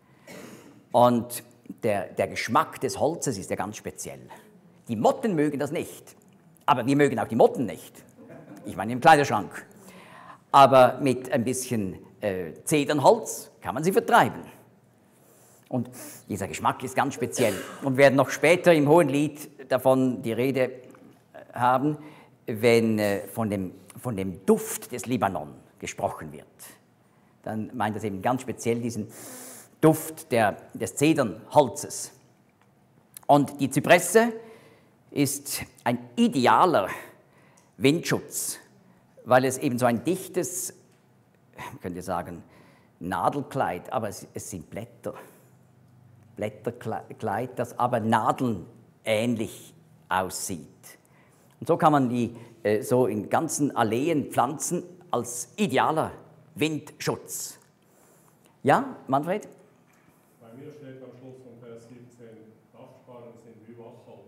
Und der, der Geschmack des Holzes ist ja ganz speziell. Die Motten mögen das nicht, aber wir mögen auch die Motten nicht. Ich meine im Kleiderschrank. Aber mit ein bisschen äh, Zedernholz kann man sie vertreiben. Und dieser Geschmack ist ganz speziell. Und wir werden noch später im Hohenlied davon die Rede haben, wenn äh, von, dem, von dem Duft des Libanon gesprochen wird. Dann meint das eben ganz speziell diesen Duft der, des Zedernholzes. Und die Zypresse ist ein idealer Windschutz, weil es eben so ein dichtes, könnt ihr sagen, Nadelkleid, aber es, es sind Blätter. Blätterkleid, das aber nadelnähnlich aussieht. Und so kann man die äh, so in ganzen Alleen pflanzen als idealer Windschutz. Ja, Manfred? Bei mir steht am Schluss von Vers siebzehn, Dachsparren sind wie Wacholder.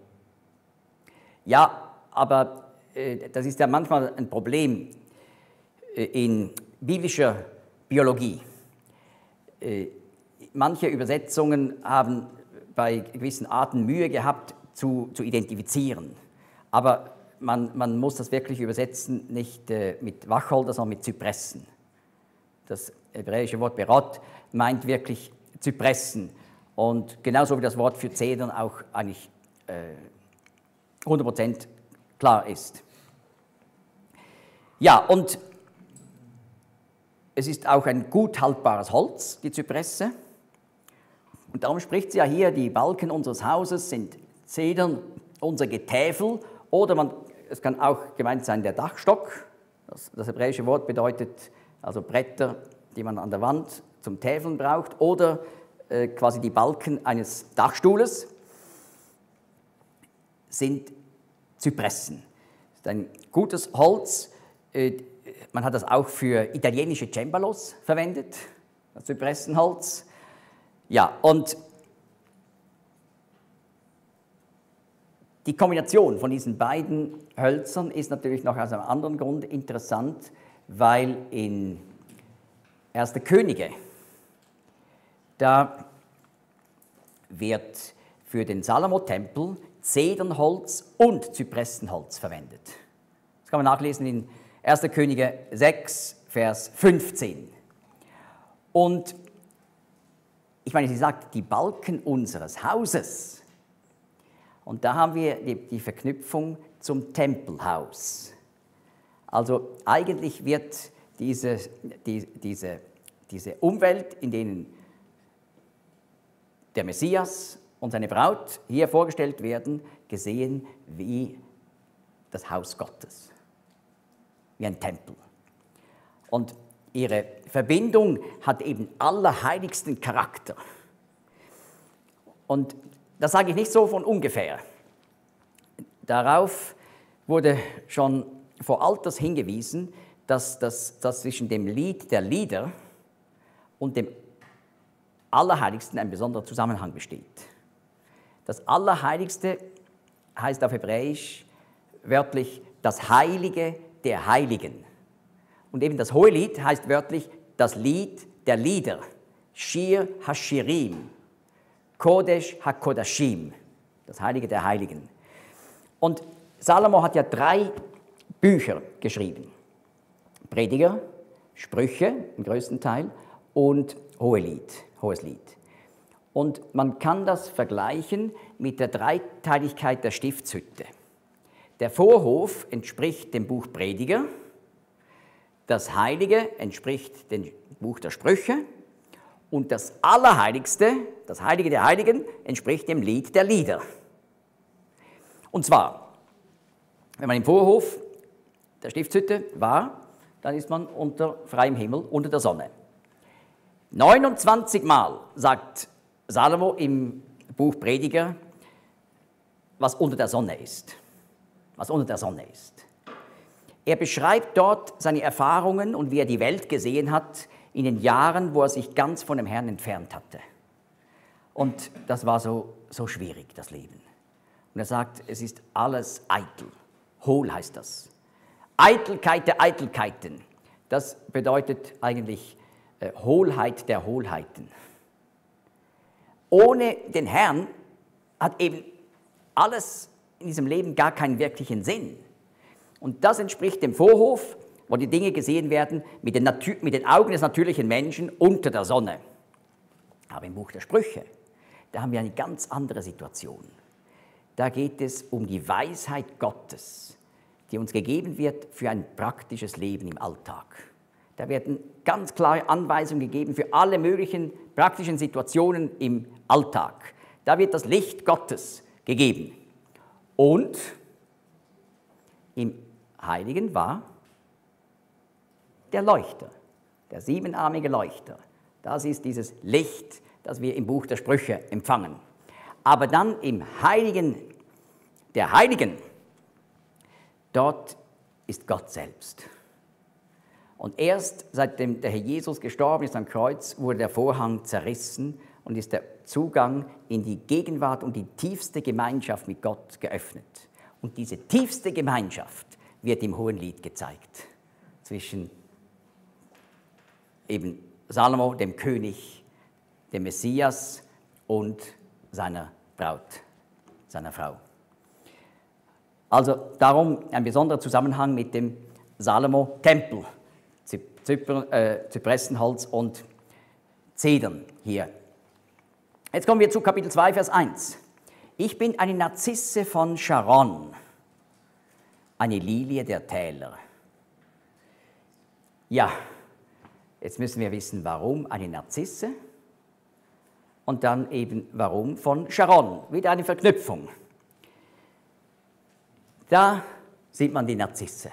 Ja, aber äh, das ist ja manchmal ein Problem äh, in biblischer Biologie. Äh, manche Übersetzungen haben bei gewissen Arten Mühe gehabt, zu, zu identifizieren. Aber man, man muss das wirklich übersetzen, nicht äh, mit Wacholder, sondern mit Zypressen. Das hebräische Wort Berot meint wirklich Zypressen. Und genauso wie das Wort für Zedern auch eigentlich äh, hundert Prozent klar ist. Ja, und es ist auch ein gut haltbares Holz, die Zypresse. Und darum spricht sie ja hier, die Balken unseres Hauses sind Zedern, unser Getäfel, oder man, es kann auch gemeint sein der Dachstock. Das, das hebräische Wort bedeutet also Bretter, die man an der Wand zum Täfeln braucht, oder äh, quasi die Balken eines Dachstuhles sind Zypressen. Das ist ein gutes Holz. Äh, man hat das auch für italienische Cembalos verwendet, das Zypressenholz. Ja, und die Kombination von diesen beiden Hölzern ist natürlich noch aus einem anderen Grund interessant, weil in erster Könige, da wird für den Salomo-Tempel Zedernholz und Zypressenholz verwendet. Das kann man nachlesen in erster Könige sechs, Vers fünfzehn. Und ich meine, sie sagt, die Balken unseres Hauses. Und da haben wir die, die Verknüpfung zum Tempelhaus. Also eigentlich wird diese, die, diese, diese Umwelt, in denen der Messias und seine Braut hier vorgestellt werden, gesehen wie das Haus Gottes, wie ein Tempel. Und ihre Verbindung hat eben allerheiligsten Charakter. Und das sage ich nicht so von ungefähr. Darauf wurde schon vor alters hingewiesen, dass, das, dass zwischen dem Lied der Lieder und dem Allerheiligsten ein besonderer Zusammenhang besteht. Das Allerheiligste heißt auf Hebräisch wörtlich das Heilige der Heiligen. Und eben das Hohelied heißt wörtlich das Lied der Lieder, Shir HaShirim, Kodesh HaKodashim, das Heilige der Heiligen. Und Salomo hat ja drei Bücher geschrieben. Prediger, Sprüche im größten Teil und Hohelied, Hoheslied. Und man kann das vergleichen mit der Dreiteiligkeit der Stiftshütte. Der Vorhof entspricht dem Buch Prediger, das Heilige entspricht dem Buch der Sprüche und das Allerheiligste, das Heilige der Heiligen, entspricht dem Lied der Lieder. Und zwar, wenn man im Vorhof der Stiftshütte war, dann ist man unter freiem Himmel, unter der Sonne. neunundzwanzig Mal sagt Salomo im Buch Prediger, was unter der Sonne ist. Was unter der Sonne ist. Er beschreibt dort seine Erfahrungen und wie er die Welt gesehen hat in den Jahren, wo er sich ganz von dem Herrn entfernt hatte. Und das war so, so schwierig, das Leben. Und er sagt, es ist alles eitel. Hohl heißt das. Eitelkeit der Eitelkeiten. Das bedeutet eigentlich äh, Hohlheit der Hohlheiten. Ohne den Herrn hat eben alles in diesem Leben gar keinen wirklichen Sinn. Und das entspricht dem Vorhof, wo die Dinge gesehen werden mit den, Natu- mit den Augen des natürlichen Menschen unter der Sonne. Aber im Buch der Sprüche, da haben wir eine ganz andere Situation. Da geht es um die Weisheit Gottes, die uns gegeben wird für ein praktisches Leben im Alltag. Da werden ganz klare Anweisungen gegeben für alle möglichen praktischen Situationen im Alltag. Da wird das Licht Gottes gegeben. Und im Heiligen war der Leuchter, der siebenarmige Leuchter. Das ist dieses Licht, das wir im Buch der Sprüche empfangen. Aber dann im Heiligen der Heiligen, dort ist Gott selbst. Und erst seitdem der Herr Jesus gestorben ist am Kreuz, wurde der Vorhang zerrissen und ist der Zugang in die Gegenwart und die tiefste Gemeinschaft mit Gott geöffnet. Und diese tiefste Gemeinschaft wird im Hohelied gezeigt, zwischen eben Salomo, dem König, dem Messias und seiner Braut, seiner Frau. Also darum ein besonderer Zusammenhang mit dem Salomo-Tempel, Zypern, äh, Zypressenholz und Zedern hier. Jetzt kommen wir zu Kapitel zwei, Vers eins. Ich bin eine Narzisse von Sharon, eine Lilie der Täler. Ja, jetzt müssen wir wissen, warum eine Narzisse und dann eben warum von Sharon. Wieder eine Verknüpfung. Da sieht man die Narzisse.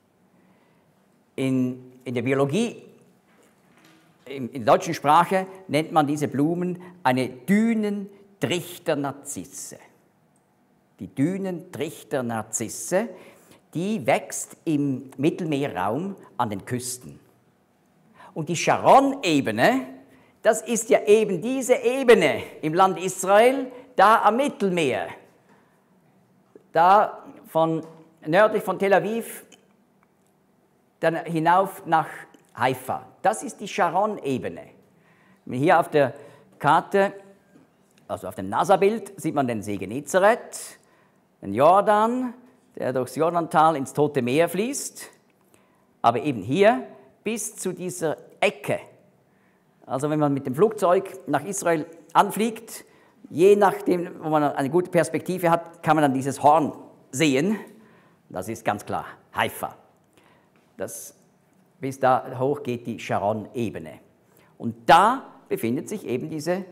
In, in der Biologie, in, in der deutschen Sprache, nennt man diese Blumen eine Dünentrichter-Narzisse. Die Dünentrichter-Narzisse, die wächst im Mittelmeerraum an den Küsten. Und die Sharon-Ebene, das ist ja eben diese Ebene im Land Israel, da am Mittelmeer. Da von, nördlich von Tel Aviv, dann hinauf nach Haifa. Das ist die Sharon-Ebene. Hier auf der Karte, also auf dem NASA-Bild, sieht man den See Genezareth, den Jordan, der durchs Jordantal ins Tote Meer fließt. Aber eben hier bis zu dieser Ecke. Also wenn man mit dem Flugzeug nach Israel anfliegt, je nachdem, wo man eine gute Perspektive hat, kann man dann dieses Horn sehen. Das ist ganz klar Haifa. Das, bis da hoch geht die Sharon-Ebene. Und da befindet sich eben diese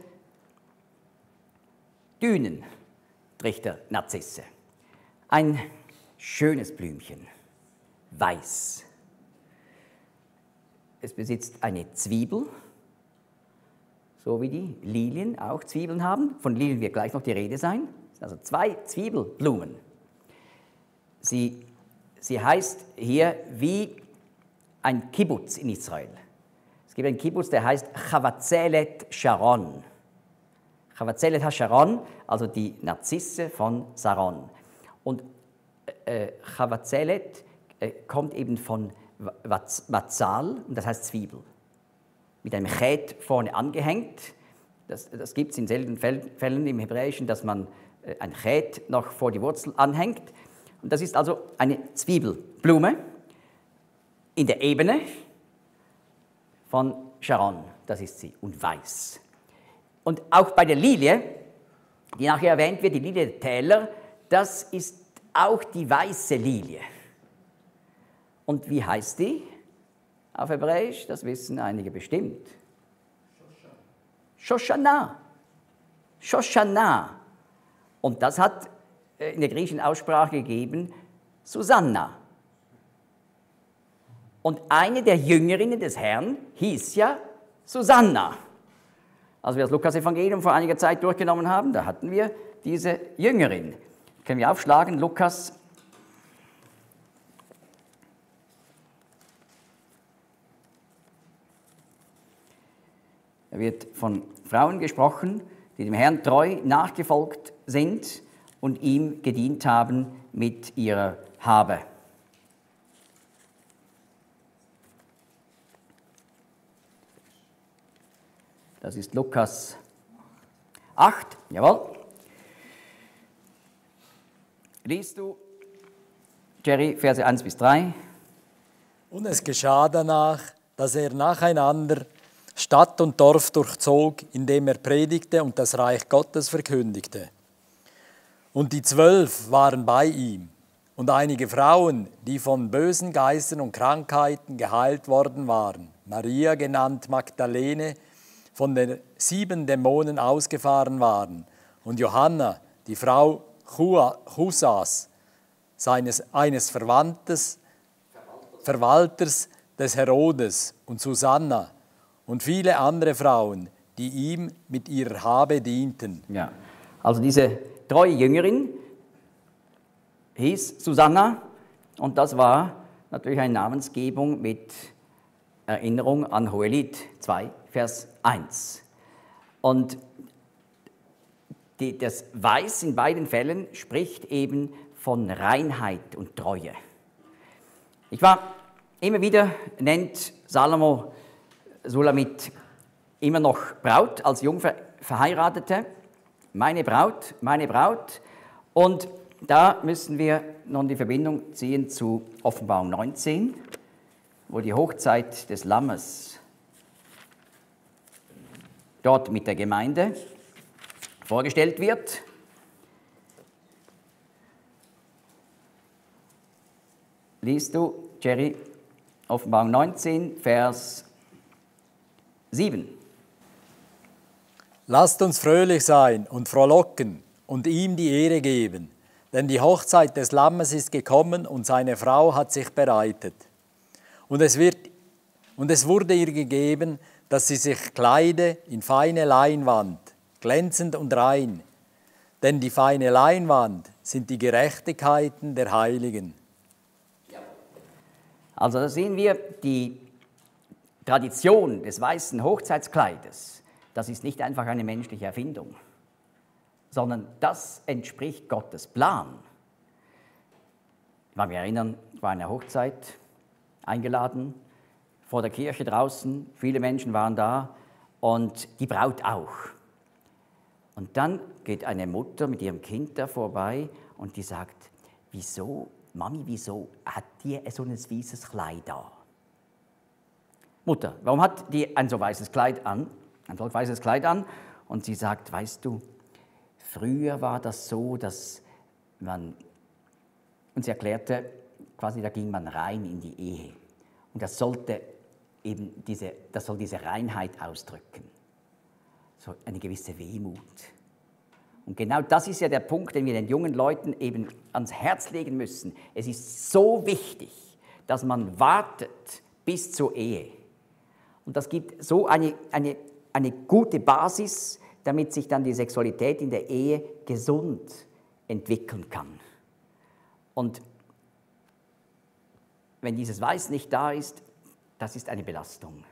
Dünentrichter-Narzisse. Ein schönes Blümchen, weiß. Es besitzt eine Zwiebel, so wie die Lilien auch Zwiebeln haben. Von Lilien wird gleich noch die Rede sein. Also zwei Zwiebelblumen. Sie, sie heißt hier wie ein Kibbutz in Israel. Es gibt einen Kibbutz, der heißt Chavatzelet Sharon. Chavatzelet HaSharon, also die Narzisse von Saron. Und äh, Chavatzelet äh, kommt eben von Watzal, und das heißt Zwiebel. Mit einem Chet vorne angehängt. Das, das gibt es in seltenen Fällen im Hebräischen, dass man äh, ein Chet noch vor die Wurzel anhängt. Und das ist also eine Zwiebelblume in der Ebene von Sharon, das ist sie, und weiß. Und auch bei der Lilie, die nachher erwähnt wird, die Lilie der Täler, das ist auch die weiße Lilie. Und wie heißt die auf Hebräisch? Das wissen einige bestimmt. Shoshana. Shoshana. Und das hat in der griechischen Aussprache gegeben Susanna. Und eine der Jüngerinnen des Herrn hieß ja Susanna. Als wir das Lukas-Evangelium vor einiger Zeit durchgenommen haben, da hatten wir diese Jüngerin. Können wir aufschlagen, Lukas. Da wird von Frauen gesprochen, die dem Herrn treu nachgefolgt sind und ihm gedient haben mit ihrer Habe. Das ist Lukas acht, jawohl. Liest du, Jerry, Verse eins bis drei. Und es geschah danach, dass er nacheinander Stadt und Dorf durchzog, indem er predigte und das Reich Gottes verkündigte. Und die Zwölf waren bei ihm. Und einige Frauen, die von bösen Geistern und Krankheiten geheilt worden waren, Maria genannt Magdalene, von den sieben Dämonen ausgefahren waren, und Johanna, die Frau Chusas, seines, eines Verwandtes, Verwalters des Herodes, und Susanna und viele andere Frauen, die ihm mit ihrer Habe dienten. Ja, also diese treue Jüngerin hieß Susanna, und das war natürlich eine Namensgebung mit Erinnerung an Hohelied zwei, Vers eins. Und die, das Weiß in beiden Fällen spricht eben von Reinheit und Treue. Ich war immer wieder, nennt Salomo Sulamit immer noch Braut, als Jungfer verheiratete, meine Braut, meine Braut. Und da müssen wir nun die Verbindung ziehen zu Offenbarung neunzehn, wo die Hochzeit des Lammes dort mit der Gemeinde vorgestellt wird. Liest du, Jerry, Offenbarung neunzehn, Vers sieben. Lasst uns fröhlich sein und frohlocken und ihm die Ehre geben, denn die Hochzeit des Lammes ist gekommen und seine Frau hat sich bereitet. Und es, wird, und es wurde ihr gegeben, dass sie sich kleide in feine Leinwand, glänzend und rein. Denn die feine Leinwand sind die Gerechtigkeiten der Heiligen. Also da sehen wir die Tradition des weißen Hochzeitskleides. Das ist nicht einfach eine menschliche Erfindung, sondern das entspricht Gottes Plan. Ich mag mich erinnern, ich war in einer Hochzeit eingeladen, vor der Kirche draußen, viele Menschen waren da und die Braut auch. Und dann geht eine Mutter mit ihrem Kind da vorbei und die sagt, wieso, Mami, wieso hat die so ein weißes Kleid da? Mutter, warum hat die ein so weißes Kleid an? Ein so weißes Kleid an? Und sie sagt, weißt du, früher war das so, dass man, und sie erklärte, quasi da ging man rein in die Ehe. Und das sollte eben diese, das soll diese Reinheit ausdrücken. So eine gewisse Wehmut. Und genau das ist ja der Punkt, den wir den jungen Leuten eben ans Herz legen müssen. Es ist so wichtig, dass man wartet bis zur Ehe. Und das gibt so eine, eine, eine gute Basis, damit sich dann die Sexualität in der Ehe gesund entwickeln kann. Und wenn dieses Weiß nicht da ist, das ist eine Belastung.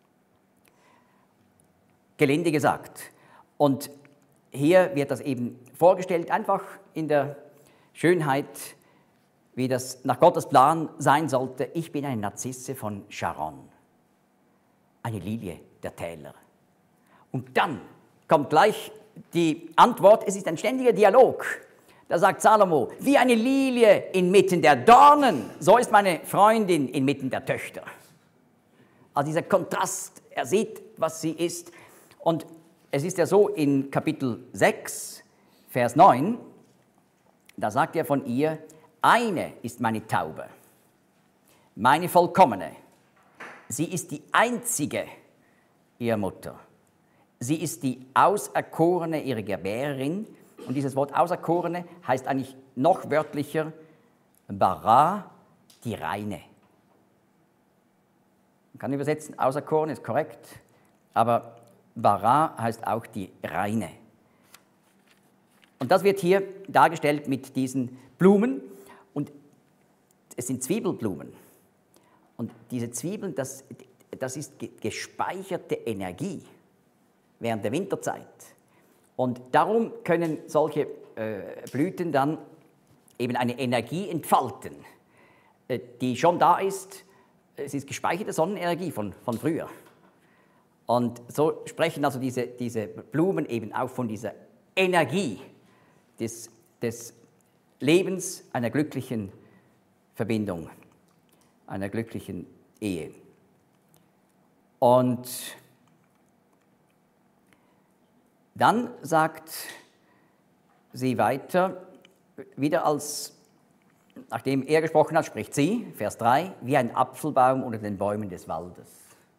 Gelinde gesagt. Und hier wird das eben vorgestellt, einfach in der Schönheit, wie das nach Gottes Plan sein sollte. Ich bin eine Narzisse von Sharon, eine Lilie der Täler. Und dann kommt gleich die Antwort, es ist ein ständiger Dialog. Da sagt Salomo, wie eine Lilie inmitten der Dornen, so ist meine Freundin inmitten der Töchter. Also dieser Kontrast, er sieht, was sie ist. Und es ist ja so in Kapitel sechs, Vers neun, da sagt er von ihr, eine ist meine Taube, meine Vollkommene. Sie ist die einzige, ihre Mutter. Sie ist die Auserkorene, ihre Gebärerin. Und dieses Wort Auserkorene heißt eigentlich noch wörtlicher Bara, die Reine. Man kann übersetzen, Auserkorene ist korrekt, aber Bara heißt auch die Reine. Und das wird hier dargestellt mit diesen Blumen. Und es sind Zwiebelblumen. Und diese Zwiebeln, das, das ist gespeicherte Energie während der Winterzeit. Und darum können solche äh, Blüten dann eben eine Energie entfalten, äh, die schon da ist. Es ist gespeicherte Sonnenenergie von, von früher. Und so sprechen also diese, diese Blumen eben auch von dieser Energie des, des Lebens, einer glücklichen Verbindung, einer glücklichen Ehe. Und dann sagt sie weiter, wieder als, nachdem er gesprochen hat, spricht sie, Vers drei, wie ein Apfelbaum unter den Bäumen des Waldes.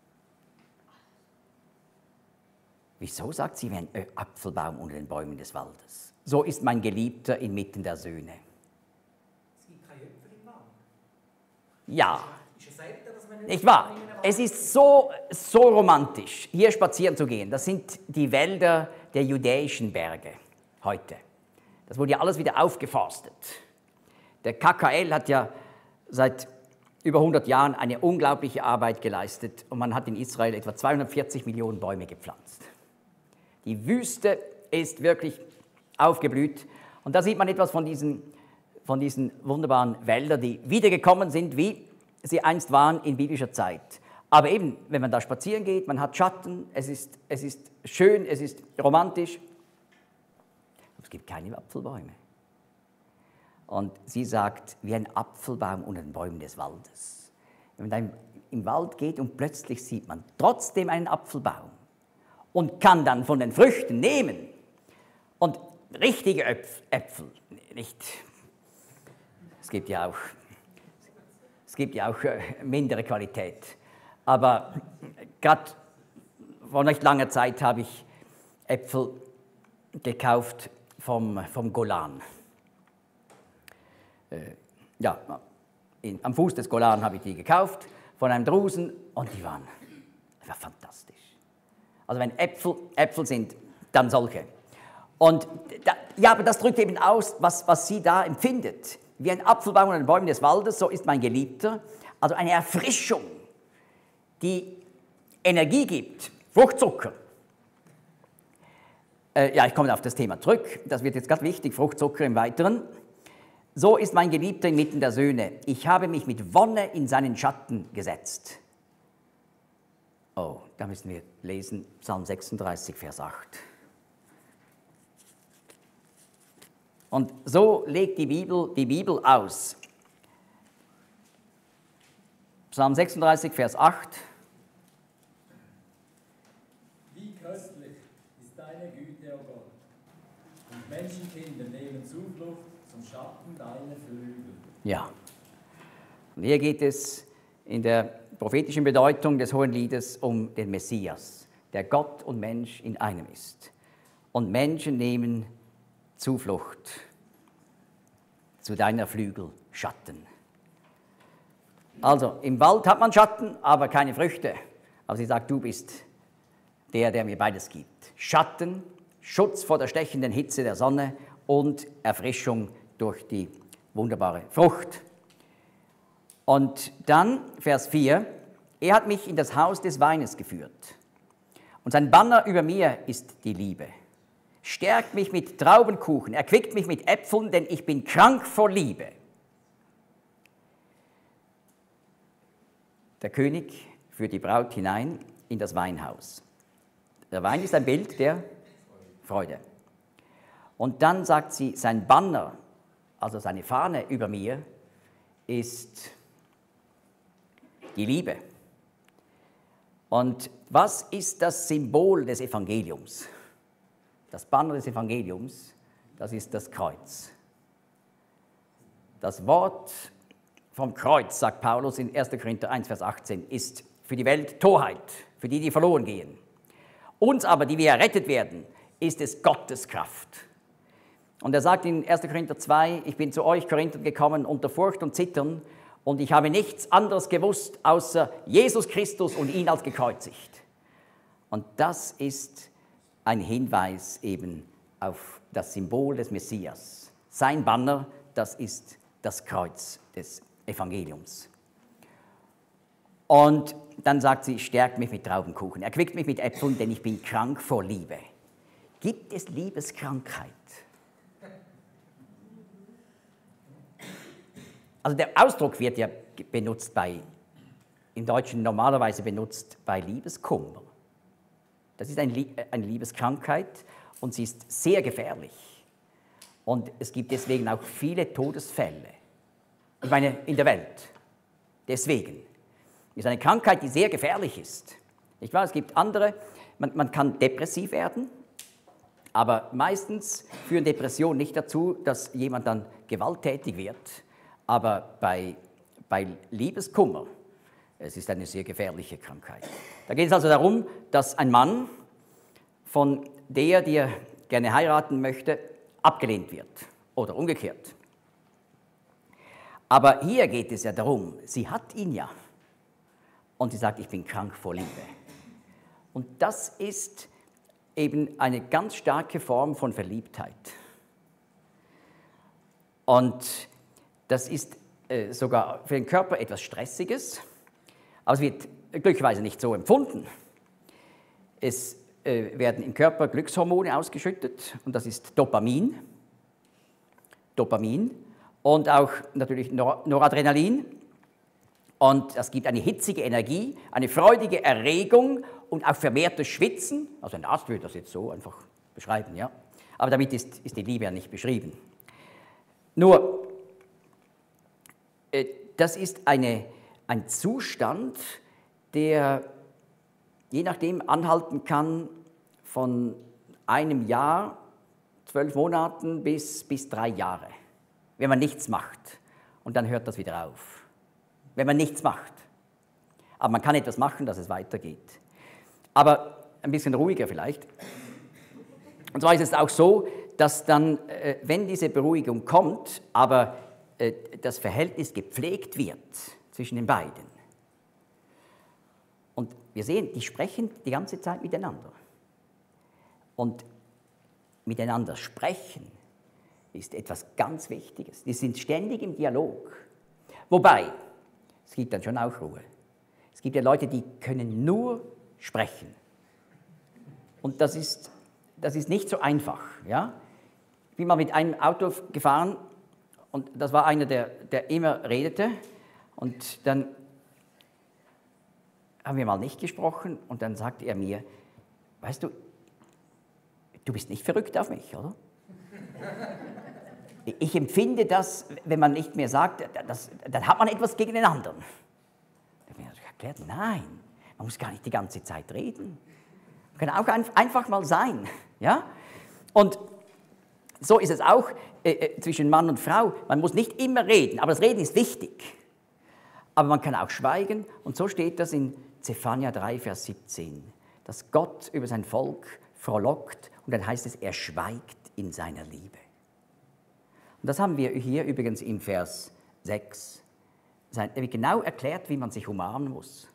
Wieso sagt sie wie ein Apfelbaum unter den Bäumen des Waldes? So ist mein Geliebter inmitten der Söhne. Es gibt keine Äpfel im Wald. Ja. Ist es selten, dass man Nicht wahr? Es ist so, so romantisch, hier spazieren zu gehen. Das sind die Wälder der judäischen Berge heute. Das wurde ja alles wieder aufgeforstet. Der K K L hat ja seit über hundert Jahren eine unglaubliche Arbeit geleistet und man hat in Israel etwa zweihundertvierzig Millionen Bäume gepflanzt. Die Wüste ist wirklich aufgeblüht und da sieht man etwas von diesen, von diesen wunderbaren Wäldern, die wiedergekommen sind, wie sie einst waren in biblischer Zeit. Aber eben, wenn man da spazieren geht, man hat Schatten, es ist, es ist schön, es ist romantisch. Es gibt keine Apfelbäume. Und sie sagt, wie ein Apfelbaum unter den Bäumen des Waldes. Wenn man da im Wald geht und plötzlich sieht man trotzdem einen Apfelbaum und kann dann von den Früchten nehmen. Und richtige Äpfel, nicht. Es gibt ja auch, es gibt ja auch mindere Qualität. Aber gerade vor nicht langer Zeit habe ich Äpfel gekauft vom, vom Golan. Äh, ja, in, am Fuß des Golan habe ich die gekauft, von einem Drusen, und die waren, das war fantastisch. Also wenn Äpfel Äpfel sind, dann solche. Und da, ja, aber das drückt eben aus, was, was sie da empfindet. Wie ein Apfelbaum an den Bäumen des Waldes, so ist mein Geliebter. Also eine Erfrischung, die Energie gibt, Fruchtzucker. Äh, ja, ich komme auf das Thema zurück, das wird jetzt ganz wichtig, Fruchtzucker im Weiteren. So ist mein Geliebter inmitten der Söhne. Ich habe mich mit Wonne in seinen Schatten gesetzt. Oh, da müssen wir lesen, Psalm sechsunddreißig, Vers acht. Und so legt die Bibel die Bibel aus. Psalm sechsunddreißig, Vers acht. Wie köstlich ist deine Güte, o Gott, und Menschenkinder nehmen Zuflucht zum Schatten deiner Flügel. Ja, und hier geht es in der prophetischen Bedeutung des Hohenliedes um den Messias, der Gott und Mensch in einem ist. Und Menschen nehmen Zuflucht zu deiner Flügel Schatten. Also, im Wald hat man Schatten, aber keine Früchte. Aber sie sagt, du bist der, der mir beides gibt. Schatten, Schutz vor der stechenden Hitze der Sonne und Erfrischung durch die wunderbare Frucht. Und dann, Vers vier, er hat mich in das Haus des Weines geführt. Und sein Banner über mir ist die Liebe. Stärkt mich mit Traubenkuchen, erquickt mich mit Äpfeln, denn ich bin krank vor Liebe. Der König führt die Braut hinein in das Weinhaus. Der Wein ist ein Bild der Freude. Und dann sagt sie, sein Banner, also seine Fahne über mir, ist die Liebe. Und was ist das Symbol des Evangeliums? Das Banner des Evangeliums, das ist das Kreuz. Das Wort vom Kreuz, sagt Paulus in erster Korinther eins, Vers achtzehn, ist für die Welt Torheit, für die, die verloren gehen. Uns aber, die wir errettet werden, ist es Gottes Kraft. Und er sagt in erster Korinther zwei, ich bin zu euch, Korinther, gekommen unter Furcht und Zittern, und ich habe nichts anderes gewusst, außer Jesus Christus und ihn als gekreuzigt. Und das ist ein Hinweis eben auf das Symbol des Messias. Sein Banner, das ist das Kreuz des Evangeliums. Und dann sagt sie, stärkt mich mit Traubenkuchen, erquickt mich mit Äpfeln, denn ich bin krank vor Liebe. Gibt es Liebeskrankheit? Also der Ausdruck wird ja benutzt bei, im Deutschen normalerweise benutzt bei Liebeskummer. Das ist eine Liebeskrankheit und sie ist sehr gefährlich. Und es gibt deswegen auch viele Todesfälle. Ich meine, in der Welt. Deswegen. Es ist eine Krankheit, die sehr gefährlich ist. Nicht wahr? Es gibt andere, man, man kann depressiv werden, aber meistens führen Depressionen nicht dazu, dass jemand dann gewalttätig wird. Aber bei, bei Liebeskummer, es ist eine sehr gefährliche Krankheit. Da geht es also darum, dass ein Mann von der, die er gerne heiraten möchte, abgelehnt wird oder umgekehrt. Aber hier geht es ja darum, sie hat ihn ja und sie sagt, ich bin krank vor Liebe. Und das ist eben eine ganz starke Form von Verliebtheit. Und das ist äh, sogar für den Körper etwas Stressiges, aber es wird glücklicherweise nicht so empfunden. Es äh, werden im Körper Glückshormone ausgeschüttet und das ist Dopamin, Dopamin und auch natürlich Nor- Noradrenalin. Und das gibt eine hitzige Energie, eine freudige Erregung und auch vermehrtes Schwitzen. Also ein Arzt würde das jetzt so einfach beschreiben, ja. Aber damit ist, ist die Liebe ja nicht beschrieben. Nur, das ist eine, ein Zustand, der je nachdem anhalten kann von einem Jahr, zwölf Monaten bis, bis drei Jahre, wenn man nichts macht. Und dann hört das wieder auf, wenn man nichts macht. Aber man kann etwas machen, dass es weitergeht. Aber ein bisschen ruhiger vielleicht. Und zwar ist es auch so, dass dann, wenn diese Beruhigung kommt, aber das Verhältnis gepflegt wird zwischen den beiden. Und wir sehen, die sprechen die ganze Zeit miteinander. Und miteinander sprechen ist etwas ganz Wichtiges. Die sind ständig im Dialog. Wobei, es gibt dann schon auch Ruhe. Es gibt ja Leute, die können nur sprechen. Und das ist, das ist nicht so einfach. Ja? Ich bin mal mit einem Auto gefahren Und das war einer, der, der immer redete. Und dann haben wir mal nicht gesprochen und dann sagte er mir, weißt du, du bist nicht verrückt auf mich, oder? Ich empfinde das, wenn man nicht mehr sagt, das, dann hat man etwas gegen den anderen. Ich habe mir erklärt, nein, man muss gar nicht die ganze Zeit reden. Man kann auch ein, einfach mal sein. Ja? Und so ist es auch äh, zwischen Mann und Frau. Man muss nicht immer reden, aber das Reden ist wichtig. Aber man kann auch schweigen und so steht das in Zephania drei, Vers siebzehn, dass Gott über sein Volk frohlockt und dann heißt es, er schweigt in seiner Liebe. Und das haben wir hier übrigens in Vers sechs. Da wird genau erklärt, wie man sich umarmen muss.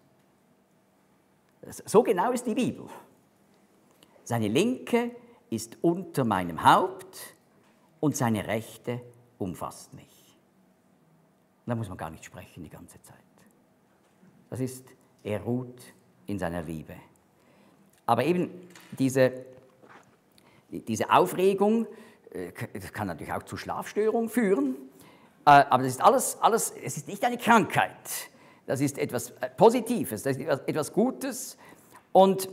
So genau ist die Bibel. Seine Linke ist unter meinem Haupt und seine Rechte umfasst mich. Und da muss man gar nicht sprechen die ganze Zeit. Das ist, er ruht in seiner Liebe. Aber eben diese, diese Aufregung, das kann natürlich auch zu Schlafstörungen führen, aber das ist alles, alles, es ist nicht eine Krankheit. Das ist etwas Positives, das ist etwas Gutes und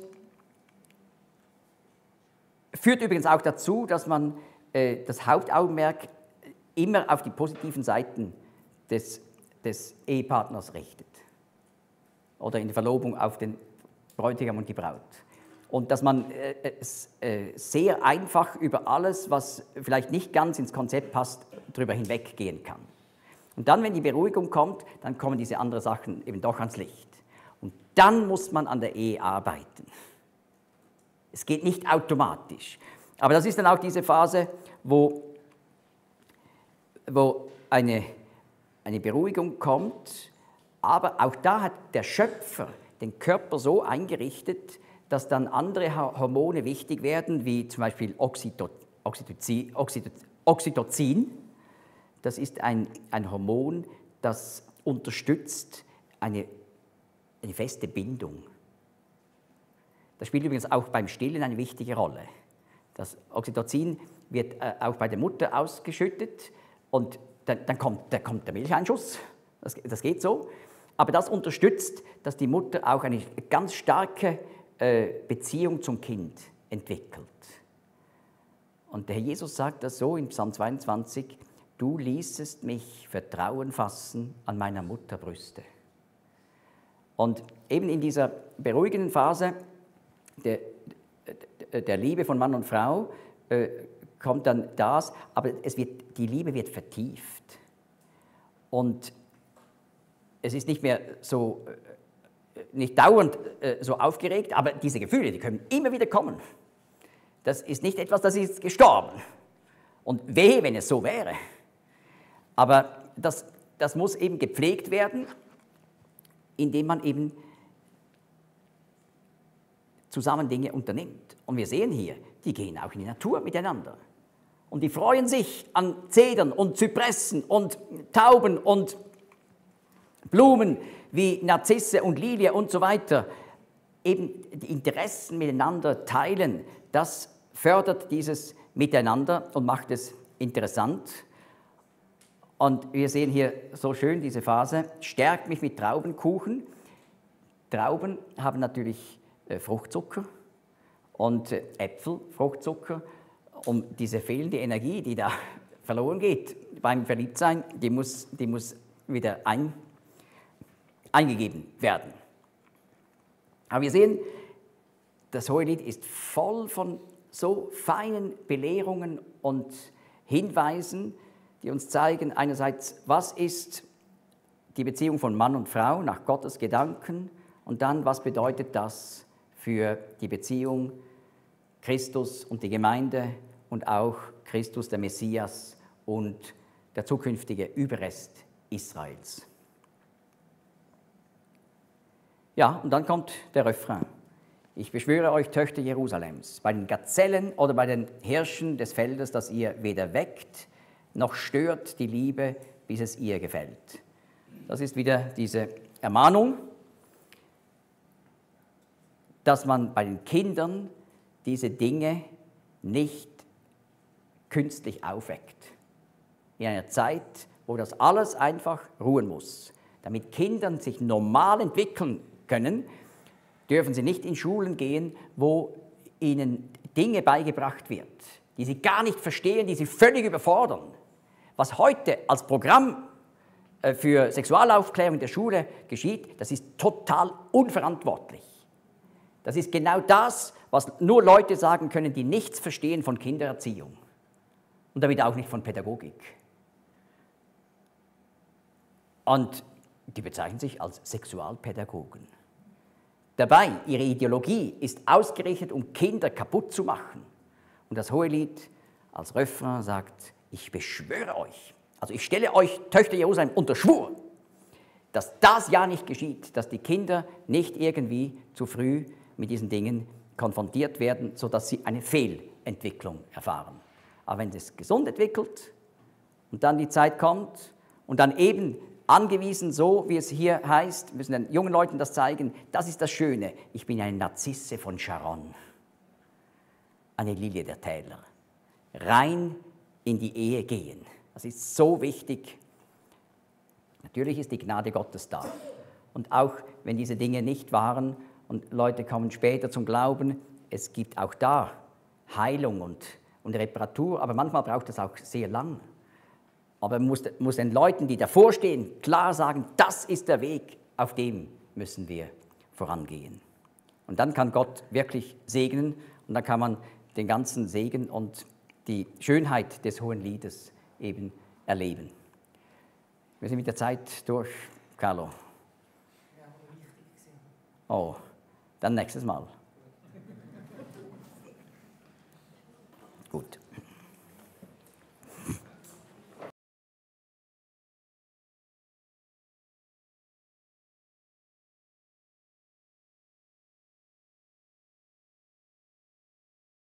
führt übrigens auch dazu, dass man äh, das Hauptaugenmerk immer auf die positiven Seiten des, des Ehepartners richtet. Oder in der Verlobung auf den Bräutigam und die Braut. Und dass man äh, äh, sehr einfach über alles, was vielleicht nicht ganz ins Konzept passt, darüber hinweggehen kann. Und dann, wenn die Beruhigung kommt, dann kommen diese anderen Sachen eben doch ans Licht. Und dann muss man an der Ehe arbeiten. Es geht nicht automatisch. Aber das ist dann auch diese Phase, wo, wo eine, eine Beruhigung kommt. Aber auch da hat der Schöpfer den Körper so eingerichtet, dass dann andere Hormone wichtig werden, wie zum Beispiel Oxyto, Oxytocin. Oxytocin. Das ist ein, ein Hormon, das unterstützt eine, eine feste Bindung. Das spielt übrigens auch beim Stillen eine wichtige Rolle. Das Oxytocin wird äh, auch bei der Mutter ausgeschüttet und dann, dann, kommt, dann kommt der Milcheinschuss, das, das geht so. Aber das unterstützt, dass die Mutter auch eine ganz starke äh, Beziehung zum Kind entwickelt. Und der Herr Jesus sagt das so in Psalm zweiundzwanzig, du ließest mich Vertrauen fassen an meiner Mutter Brüste. Und eben in dieser beruhigenden Phase der, der Liebe von Mann und Frau äh, kommt dann das, aber es wird, die Liebe wird vertieft. Und es ist nicht mehr so, äh, nicht dauernd äh, so aufgeregt, aber diese Gefühle, die können immer wieder kommen. Das ist nicht etwas, das ist gestorben. Und wehe, wenn es so wäre. Aber das, das muss eben gepflegt werden, indem man eben zusammen Dinge unternimmt. Und wir sehen hier, die gehen auch in die Natur miteinander. Und die freuen sich an Zedern und Zypressen und Tauben und Blumen wie Narzisse und Lilie und so weiter. Eben die Interessen miteinander teilen, das fördert dieses Miteinander und macht es interessant. Und wir sehen hier so schön diese Phase, stärkt mich mit Traubenkuchen. Trauben haben natürlich äh, Fruchtzucker und äh, Äpfel, Fruchtzucker. Um diese fehlende Energie, die da verloren geht beim Verliebtsein, die muss, die muss wieder ein, eingegeben werden. Aber wir sehen, das Hohelied ist voll von so feinen Belehrungen und Hinweisen, die uns zeigen, einerseits, was ist die Beziehung von Mann und Frau nach Gottes Gedanken und dann, was bedeutet das für die Beziehung Christus und die Gemeinde und auch Christus, der Messias und der zukünftige Überrest Israels. Ja, und dann kommt der Refrain. Ich beschwöre euch, Töchter Jerusalems, bei den Gazellen oder bei den Hirschen des Feldes, dass ihr weder weckt, noch stört die Liebe, bis es ihr gefällt. Das ist wieder diese Ermahnung, dass man bei den Kindern diese Dinge nicht künstlich aufweckt. in einer Zeit, wo das alles einfach ruhen muss. Damit Kinder sich normal entwickeln können, dürfen sie nicht in Schulen gehen, wo ihnen Dinge beigebracht wird, die sie gar nicht verstehen, die sie völlig überfordern. Was heute als Programm für Sexualaufklärung in der Schule geschieht, das ist total unverantwortlich. Das ist genau das, was nur Leute sagen können, die nichts verstehen von Kindererziehung und damit auch nicht von Pädagogik. Und die bezeichnen sich als Sexualpädagogen. Dabei, ihre Ideologie ist ausgerichtet, um Kinder kaputt zu machen. Und das Hohelied als Refrain sagt, ich beschwöre euch, also ich stelle euch, Töchter Jerusalem, unter Schwur, dass das ja nicht geschieht, dass die Kinder nicht irgendwie zu früh mit diesen Dingen konfrontiert werden, sodass sie eine Fehlentwicklung erfahren. Aber wenn es gesund entwickelt und dann die Zeit kommt und dann eben angewiesen, so wie es hier heißt, müssen den jungen Leuten das zeigen, das ist das Schöne, ich bin eine Narzisse von Sharon, eine Lilie der Täler, rein in die Ehe gehen. Das ist so wichtig. Natürlich ist die Gnade Gottes da. Und auch wenn diese Dinge nicht waren und Leute kommen später zum Glauben, es gibt auch da Heilung und, und Reparatur, aber manchmal braucht es auch sehr lang. Aber man muss, muss den Leuten, die davor stehen, klar sagen, das ist der Weg, auf dem müssen wir vorangehen. Und dann kann Gott wirklich segnen und dann kann man den ganzen Segen und die Schönheit des Hohen Liedes eben erleben. Wir sind mit der Zeit durch, Carlo. Ja, aber wichtig gewesen. Oh, dann nächstes Mal. Gut.